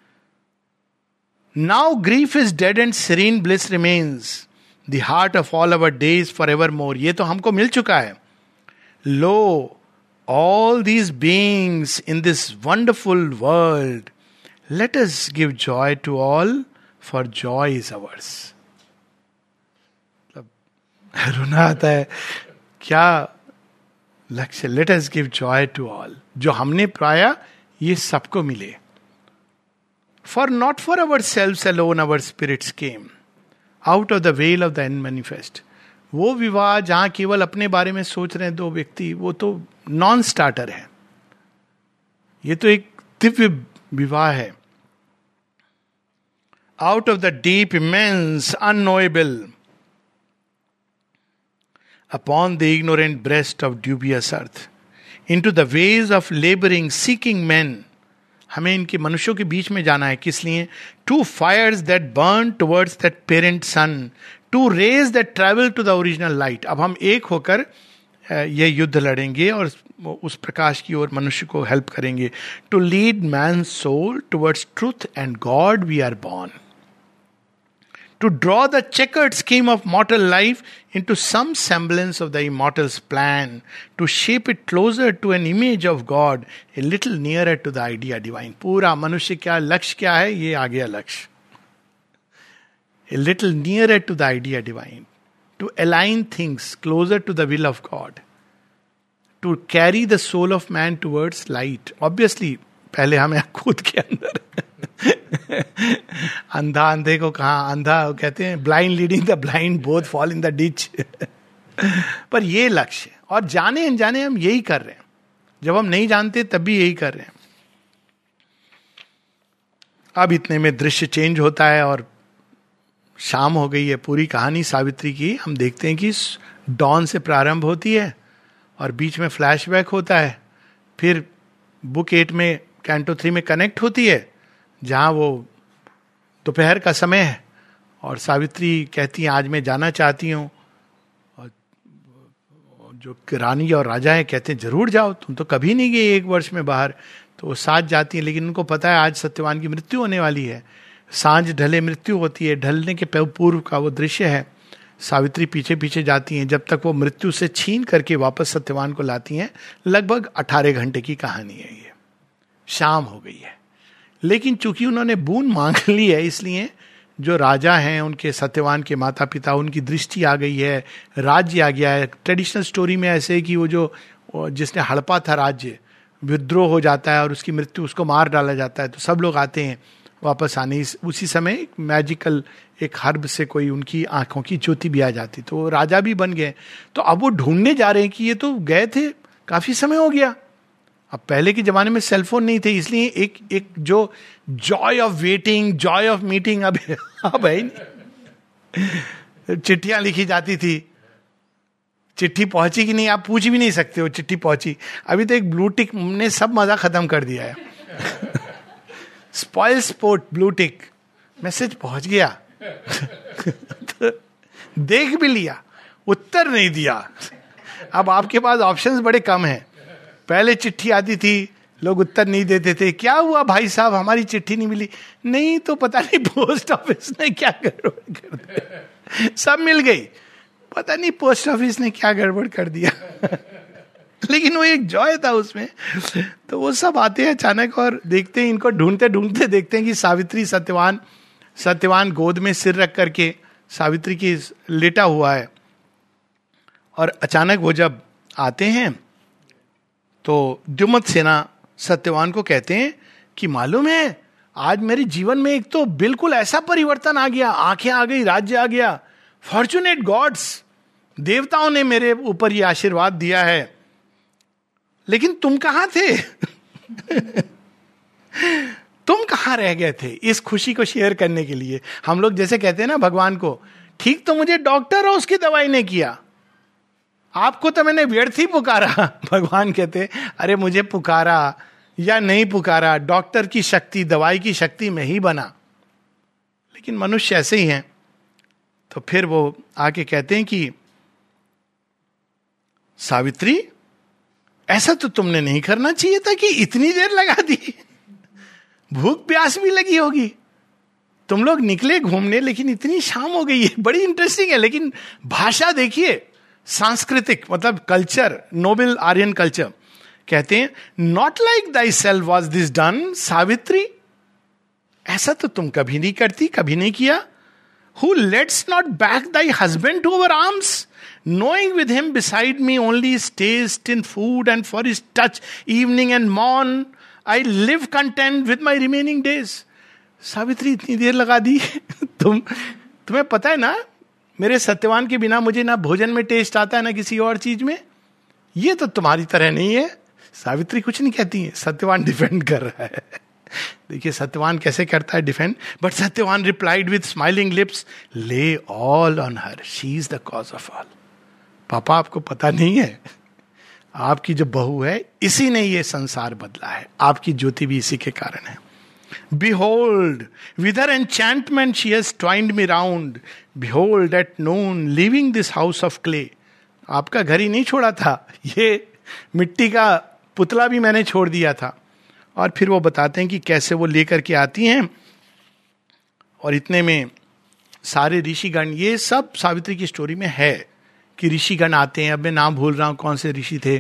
Now grief is dead and serene bliss remains, the heart of all our days for ever more. ये तो हमको मिल चुका है. Lo all these beings in this wonderful world, let us give joy to all, for joy is ours. रोना आता है। क्या लक्ष्य? Let us give joy to all. जो हमने पाया ये सबको मिले। For not for our selves alone our spirits came out of the well of the unmanifest. वो विवाह जहां केवल अपने बारे में सोच रहे हैं दो व्यक्ति, वो तो नॉन स्टार्टर है। ये तो एक दिव्य विवाह है। Out of the deep immense unknowable upon the ignorant breast of dubious earth into the ways of labouring seeking man. हमें इनके मनुष्यों के बीच में जाना है। किस लिए? Two fires that burn towards that parent sun two rays that travel to the original light. अब हम एक होकर यह युद्ध लड़ेंगे और उस प्रकाश की ओर मनुष्य को हेल्प करेंगे। To lead man soul towards truth and God we are born. To draw the checkered scheme of mortal life into some semblance of the immortal's plan, to shape it closer to an image of God, a little nearer to the idea divine. पूरा मनुष्य क्या लक्ष्य क्या है? ये आ गया लक्ष्य। A little nearer to the idea divine, to align things closer to the will of God, to carry the soul of man towards light. Obviously, पहले हमें खुद के अंदर अंधा अंधे को कहा, अंधा कहते हैं blind leading the blind both fall in the ditch. पर ये लक्ष्य, और जाने अनजाने हम यही कर रहे हैं। जब हम नहीं जानते तब भी यही कर रहे हैं। अब इतने में दृश्य चेंज होता है और शाम हो गई है। पूरी कहानी सावित्री की हम देखते हैं कि डॉन से प्रारंभ होती है और बीच में फ्लैशबैक होता है, फिर बुक 8 में कैंटो 3 में कनेक्ट होती है, जहां वो दोपहर का समय है और सावित्री कहती है आज मैं जाना चाहती हूँ। और जो रानी और राजा है कहते हैं जरूर जाओ, तुम तो कभी नहीं गए 1 वर्ष में बाहर। तो वो साथ जाती है, लेकिन उनको पता है आज सत्यवान की मृत्यु होने वाली है। सांझ ढले मृत्यु होती है, ढलने के पूर्व का वो दृश्य है। सावित्री पीछे पीछे जाती हैं जब तक वो मृत्यु से छीन करके वापस सत्यवान को लाती हैं। लगभग 18 घंटे की कहानी है ये। शाम हो गई है, लेकिन चूंकि उन्होंने बून मांग ली है, इसलिए जो राजा हैं उनके सत्यवान के माता पिता, उनकी दृष्टि आ गई है, राज्य आ गया है। ट्रेडिशनल स्टोरी में ऐसे है कि वो जो जिसने हड़पा था राज्य, विद्रोह हो जाता है और उसकी मृत्यु, उसको मार डाला जाता है, तो सब लोग आते हैं वापस आने। उसी समय मैजिकल एक हर्ब से कोई उनकी आंखों की ज्योति भी आ जाती, तो वो राजा भी बन गए। तो अब वो ढूंढने जा रहे हैं कि ये तो गए थे, काफी समय हो गया। अब पहले के जमाने में सेलफोन नहीं थे, इसलिए एक जो joy of waiting, joy of meeting अब है नहीं। चिट्ठियां लिखी जाती थी, चिट्ठी पहुंची कि नहीं आप पूछ भी नहीं सकते हो, चिट्ठी पहुंची। अभी तो एक ब्लू टिक ने सब मजा खत्म कर दिया है। Spoil sport blue tick, message पहुंच गया। तो देख भी लिया, उत्तर नहीं दिया। अब आपके पास ऑप्शंस बड़े कम हैं। पहले चिट्ठी आती थी, लोग उत्तर नहीं देते थे। क्या हुआ भाई साहब, हमारी चिट्ठी नहीं मिली? नहीं तो पता नहीं पोस्ट ऑफिस ने क्या गड़बड़ कर दिया। सब मिल गई, पता नहीं पोस्ट ऑफिस ने क्या गड़बड़ कर दिया। लेकिन वो एक जॉय था उसमें। तो वो सब आते हैं अचानक और देखते हैं, इनको ढूंढते ढूंढते देखते हैं कि सावित्री सत्यवान गोद में सिर रख करके सावित्री की लेटा हुआ है। और अचानक वो जब आते हैं तो द्युमत सेना सत्यवान को कहते हैं कि मालूम है आज मेरे जीवन में एक तो बिल्कुल ऐसा परिवर्तन आ गया, आंखें आ गई, राज्य आ गया। फॉर्चुनेट गॉड्स, देवताओं ने मेरे ऊपर ये आशीर्वाद दिया है। लेकिन तुम कहां थे? तुम कहां रह गए थे इस खुशी को शेयर करने के लिए? हम लोग जैसे कहते हैं ना भगवान को, ठीक तो मुझे डॉक्टर और उसकी दवाई ने किया, आपको तो मैंने व्यर्थ ही पुकारा। भगवान कहते अरे मुझे पुकारा या नहीं पुकारा, डॉक्टर की शक्ति, दवाई की शक्ति में ही बना। लेकिन मनुष्य ऐसे ही हैं। तो फिर वो आके कहते हैं कि सावित्री ऐसा तो तुमने नहीं करना चाहिए था कि इतनी देर लगा दी, भूख प्यास भी लगी होगी, तुम लोग निकले घूमने लेकिन इतनी शाम हो गई है। बड़ी इंटरेस्टिंग है, लेकिन भाषा देखिए, सांस्कृतिक मतलब कल्चर, नोबल आर्यन कल्चर। कहते हैं not like thy self was this done Savitri, ऐसा तो तुम कभी नहीं करती, कभी नहीं किया। who lets not back thy husband to our arms, knowing with him beside me only his taste in food, and for his touch evening and morn I live content with my remaining days. Savitri इतनी देर लगा दी तुम्हें पता है ना, मेरे सत्यवान के बिना मुझे ना भोजन में टेस्ट आता है ना किसी और चीज में. ये तो तुम्हारी तरह नहीं है. सावित्री कुछ नहीं कहती है, सत्यवान डिफेंड कर रहा है. देखिए सत्यवान कैसे करता है defend. But Satyavan replied with smiling lips, lay all on her, she is the cause of all. पापा आपको पता नहीं है, आपकी जो बहू है इसी ने ये संसार बदला है, आपकी ज्योति भी इसी के कारण है. Behold, with her enchantment she has twined me round. Behold, at noon, leaving this house of clay. आपका घर ही नहीं छोड़ा था, ये मिट्टी का पुतला भी मैंने छोड़ दिया था. और फिर वो बताते हैं कि कैसे वो लेकर के आती हैं. और इतने में सारे ऋषिगण, ये सब सावित्री की स्टोरी में है कि ऋषिगण आते हैं. अब मैं नाम भूल रहा हूँ कौन से ऋषि थे.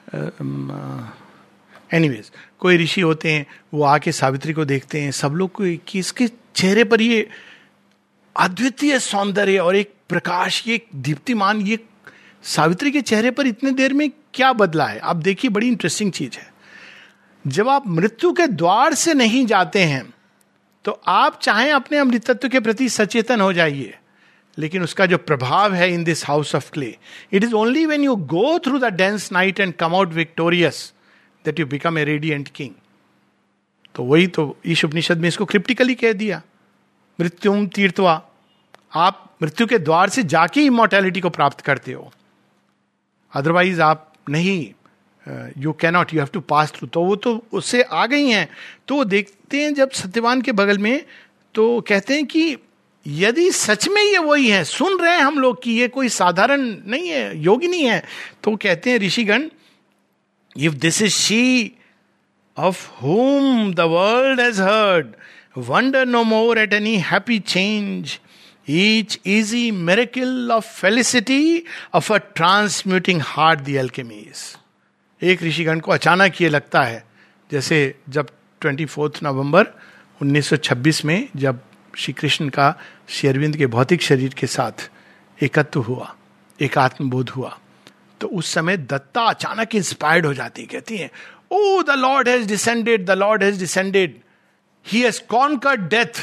एनीवेज कोई ऋषि होते हैं, वो आके सावित्री को देखते हैं. सब लोग को कि इसके चेहरे पर ये अद्वितीय सौंदर्य और एक प्रकाश, ये दीप्तिमान, ये सावित्री के चेहरे पर इतने देर में क्या बदला है. आप देखिए बड़ी इंटरेस्टिंग चीज है. जब आप मृत्यु के द्वार से नहीं जाते हैं तो आप चाहें अपने अमृतत्व के प्रति सचेतन हो जाइए, लेकिन उसका जो प्रभाव है in this house of clay, it is only when you go through the dense night and come out victorious that you become a radiant king. तो वही तो ईश उपनिषद में इसको क्रिप्टिकली कह दिया, मृत्युम तीर्थवा. आप मृत्यु के द्वार से जाके इमॉर्टैलिटी को प्राप्त करते हो, अदरवाइज आप नहीं. You cannot, you have to pass through. तो वो तो उससे आ गई हैं. तो देखते हैं जब सत्यवान के बगल में, तो कहते हैं कि यदि सच में ये वही है, सुन रहे हैं हम लोग कि ये कोई साधारण नहीं है, योगिनी है, तो कहते हैं ऋषिगण, if this is she of whom the world has heard, wonder no more at any happy change, each easy miracle of felicity of a transmuting heart the alchemy is. एक ऋषिगण को अचानक ये लगता है, जैसे जब 24 नवंबर 1926 में जब श्री कृष्ण का श्री अरविंद के भौतिक शरीर के साथ एकत्व हुआ, एक आत्मबोध हुआ, तो उस समय दत्ता अचानक इंस्पायर्ड हो जाती है. कहती हैं, O the lord has descended, the lord has descended, he has conquered death.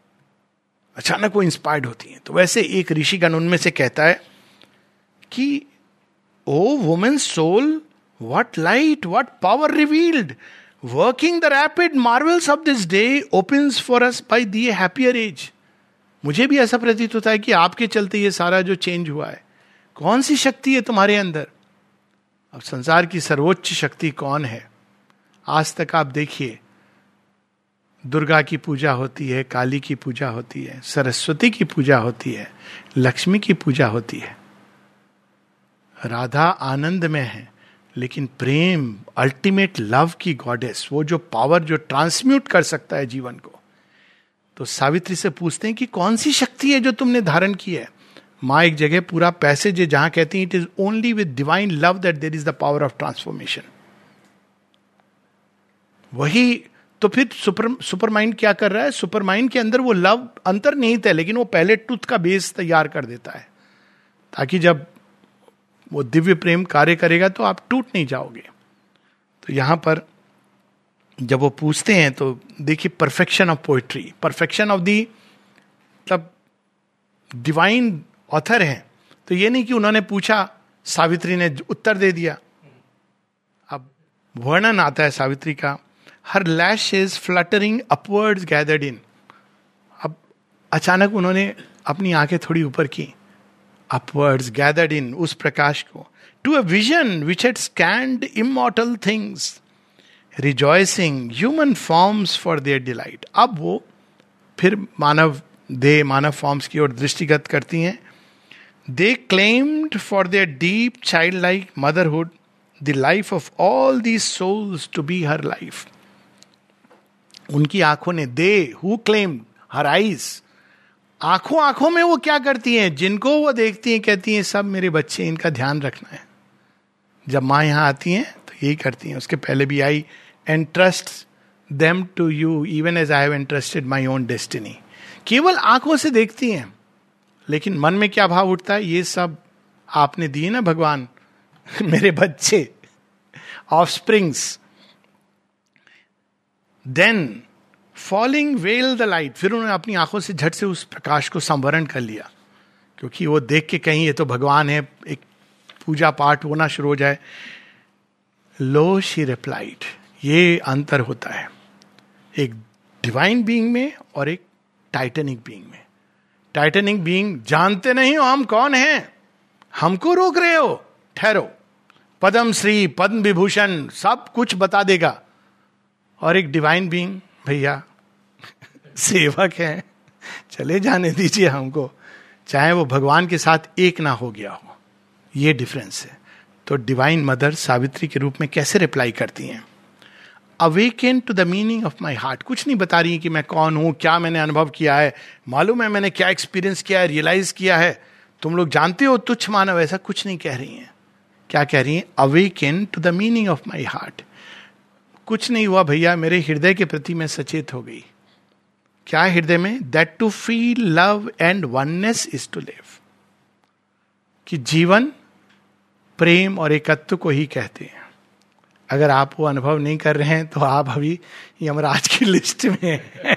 अचानक वो इंस्पायर्ड होती हैं. तो वैसे एक ऋषिगण उनमें से कहता है कि O woman soul, what light, what power revealed, working the rapid marvels of this day opens for us by the happier age. मुझे भी ऐसा प्रतीत होता है कि आपके चलते ये सारा जो चेंज हुआ है. कौन सी शक्ति है तुम्हारे अंदर? अब संसार की सर्वोच्च शक्ति कौन है? आज तक आप देखिए, दुर्गा की पूजा होती है, काली की पूजा होती है, सरस्वती की पूजा होती है, लक्ष्मी की पूजा होती है. राधा आनंद में है, लेकिन प्रेम, अल्टीमेट लव की गॉडेस, वो जो पावर जो ट्रांसम्यूट कर सकता है जीवन को. तो सावित्री से पूछते हैं कि कौन सी शक्ति है जो तुमने धारण की है. माँ एक जगह पूरा पैसेज है जहां कहती है, it is only with divine love that there is the power of transformation. वही तो फिर सुपर माइंड क्या कर रहा है? सुपर माइंड के अंदर वो लव अंतर्निहित है, लेकिन वो पहले ट्रुथ का बेस तैयार कर देता है, ताकि जब वो दिव्य प्रेम कार्य करेगा तो आप टूट नहीं जाओगे. तो यहां पर जब वो पूछते हैं तो देखिए, perfection of poetry, perfection of the, मतलब डिवाइन ऑथर है. तो ये नहीं कि उन्होंने पूछा, सावित्री ने उत्तर दे दिया. अब वर्णन आता है सावित्री का, her lashes fluttering upwards gathered in. अब अचानक उन्होंने अपनी आंखें थोड़ी ऊपर की, अपवर्ड्स गैदर्ड इन, उस प्रकाश को, to a vision which had scanned immortal things, rejoicing human forms for their delight. अब वो फिर मानव फॉर्म्स की ओर दृष्टिगत करती हैं. They claimed for their deep child like motherhood the life of all these souls to be her life. उनकी आंखों ने, they who claimed, her eyes, आंखों में वो क्या करती हैं? जिनको वो देखती हैं कहती हैं सब मेरे बच्चे, इनका ध्यान रखना है. जब माँ यहाँ आती हैं तो यही करती हैं. उसके पहले भी, I entrust them to you even as I have entrusted my own destiny. केवल आंखों से देखती हैं. लेकिन मन में क्या भाव उठता है, ये सब आपने दिए ना भगवान, मेरे बच्चे, offsprings. Then falling well the light, फिर उन्होंने अपनी आंखों से झट से उस प्रकाश को संवरण कर लिया, क्योंकि वो देख के कहीं ये तो भगवान है, एक पूजा पाठ होना शुरू हो जाए. Lo she replied. ये अंतर होता है एक डिवाइन बीइंग में और एक टाइटैनिक बीइंग में. टाइटैनिक बीइंग, जानते नहीं हो हम कौन हैं, हमको रोक रहे हो, ठहरो, पद्म श्री पद्म विभूषण सब कुछ बता देगा. और एक डिवाइन बीइंग, भैया सेवक है, चले जाने दीजिए हमको, चाहे वो भगवान के साथ एक ना हो गया हो. ये डिफरेंस है. तो डिवाइन मदर सावित्री के रूप में कैसे रिप्लाई करती हैं? Awaken to the meaning of my heart. कुछ नहीं बता रही कि मैं कौन हूं, क्या मैंने अनुभव किया है, मालूम है मैंने क्या एक्सपीरियंस किया है, रियलाइज किया है, तुम लोग जानते हो तुच्छ मानव, ऐसा कुछ नहीं कह रही हैं. क्या कह रही हैं? Awaken to the meaning of my heart. कुछ नहीं हुआ भैया, मेरे हृदय के प्रति मैं सचेत हो गई. क्या हृदय में? That to feel love and oneness is to live. कि जीवन प्रेम और एकत्व को ही कहते हैं. अगर आप वो अनुभव नहीं कर रहे हैं तो आप अभी यमराज की लिस्ट में हैं.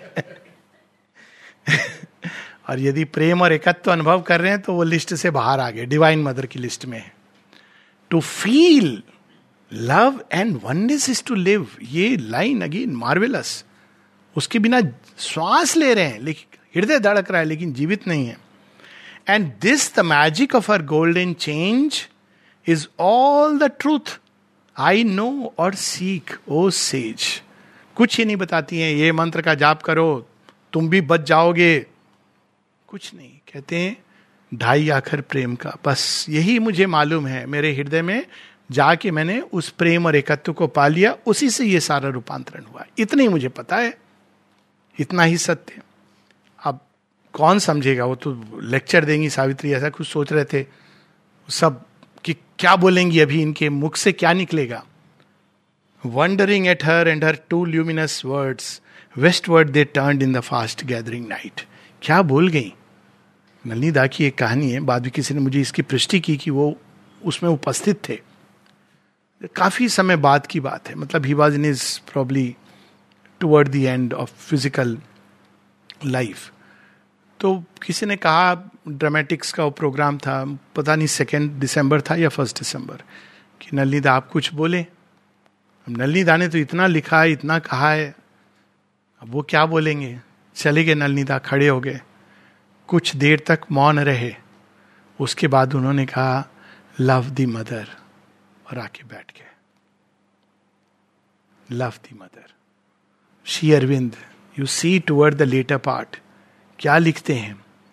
और यदि प्रेम और एकत्व अनुभव कर रहे हैं तो वो लिस्ट से बाहर आ गए, डिवाइन मदर की लिस्ट में है. To feel love and oneness is to live. ये लाइन अगेन मार्वेलस. उसके बिना श्वास ले रहे हैं, लेकिन हृदय धड़क रहा है, लेकिन जीवित नहीं है. And this the magic of her golden change is all the truth I know or seek O sage. कुछ ही नहीं बताती हैं, ये मंत्र का जाप करो तुम भी बच जाओगे, कुछ नहीं. कहते हैं 2.5 आखर प्रेम का, बस यही मुझे मालूम है, मेरे हृदय में जाके मैंने उस प्रेम और एकत्व को पा लिया, उसी से ये सारा रूपांतरण हुआ. इतना ही मुझे पता है, इतना ही सत्य. अब कौन समझेगा, वो तो लेक्चर देंगी सावित्री, ऐसा कुछ सोच रहे थे सब कि क्या बोलेंगी अभी, इनके मुख से क्या निकलेगा. Wondering at her and her two luminous words westward they turned in the fast gathering night. क्या बोल गई. नलिनी दा की एक कहानी है, बाद में किसी ने मुझे इसकी पुष्टि की कि वो उसमें उपस्थित थे. काफी समय बाद की बात है, मतलब he was in is probably toward the end of physical life. तो किसी ने कहा, ड्रामेटिक्स का वो प्रोग्राम था, पता नहीं 2 दिसंबर था या 1 दिसंबर, कि नलिनी दा आप कुछ बोले. अब नलिनी दा ने तो इतना लिखा है, इतना कहा है, अब वो क्या बोलेंगे. चले गए नलिनी दा, खड़े हो गए, कुछ देर तक मौन रहे. उसके बाद उन्होंने कहा लव द मदर, और आके बैठ गए. Love the mother. Sri Aurobindo, you see toward the latter part, क्या लिखते हैं?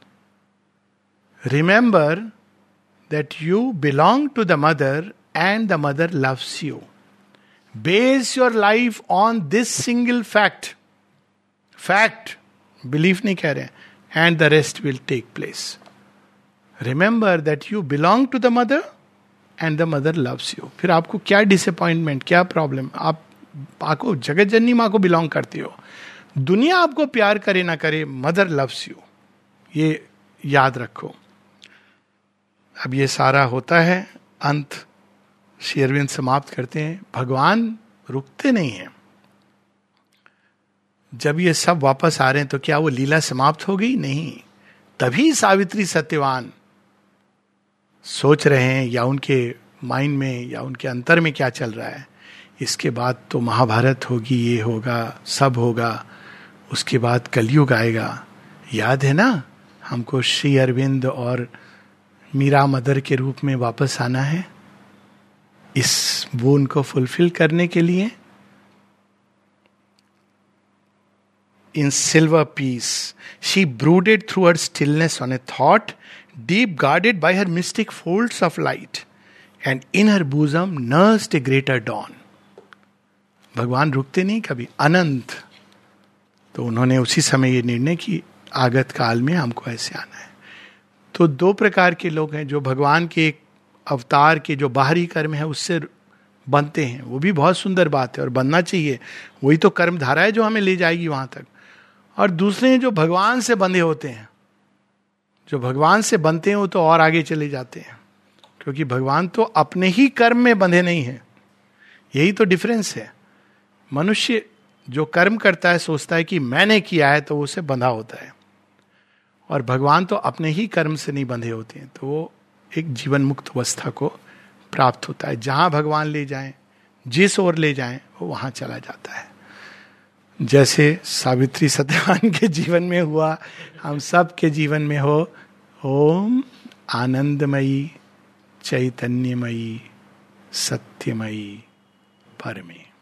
Remember that you belong to the mother and the mother loves you. Base your life on this single fact. Fact, belief नहीं कह रहे हैं. And the rest will take place. Remember that you belong to the mother and the mother loves you. फिर आपको क्या disappointment, क्या problem, आप आपको जगत जननी माँ को बिलोंग करते हो. दुनिया आपको प्यार करे ना करे, मदर लव्स यू, ये याद रखो. अब ये सारा होता है, अंत श्री अरविंद समाप्त करते हैं. भगवान रुकते नहीं हैं. जब ये सब वापस आ रहे हैं तो क्या वो लीला समाप्त हो गई? नहीं. तभी सावित्री सत्यवान सोच रहे हैं, या उनके माइंड में या उनके अंतर में क्या चल रहा है, इसके बाद तो महाभारत होगी, ये होगा, सब होगा, उसके बाद कलयुग आएगा. याद है ना, हमको श्री अरविंद और मीरा मदर के रूप में वापस आना है इस बोन को फुलफिल करने के लिए. In silver peace, she brooded through her stillness on a thought, deep guarded by her mystic folds of light, and in her bosom nursed a greater dawn. भगवान रुकते नहीं कभी, अनंत. तो उन्होंने उसी समय ये निर्णय की, आगत काल में हमको ऐसे आना है. तो 2 प्रकार के लोग हैं, जो भगवान के अवतार के जो बाहरी कर्म है उससे बनते हैं, वो भी बहुत सुंदर बात है और बनना चाहिए, वही तो कर्म धारा है जो हमें ले जाएगी वहां तक. और दूसरे हैं जो भगवान से बंधे होते हैं, जो भगवान से बनते हैं वो तो और आगे चले जाते हैं, क्योंकि भगवान तो अपने ही कर्म में बंधे नहीं है। यही तो डिफरेंस है। मनुष्य जो कर्म करता है सोचता है कि मैंने किया है तो उसे बंधा होता है, और भगवान तो अपने ही कर्म से नहीं बंधे होते हैं, तो वो एक जीवन मुक्त अवस्था को प्राप्त होता है। जहां भगवान ले जाएं, जिस ओर ले जाएं, वो वहां चला जाता है। जैसे सावित्री सत्यवान के जीवन में हुआ, हम सब के जीवन में हो। ओम आनंदमयी चैतन्यमयी सत्यमयी परमे।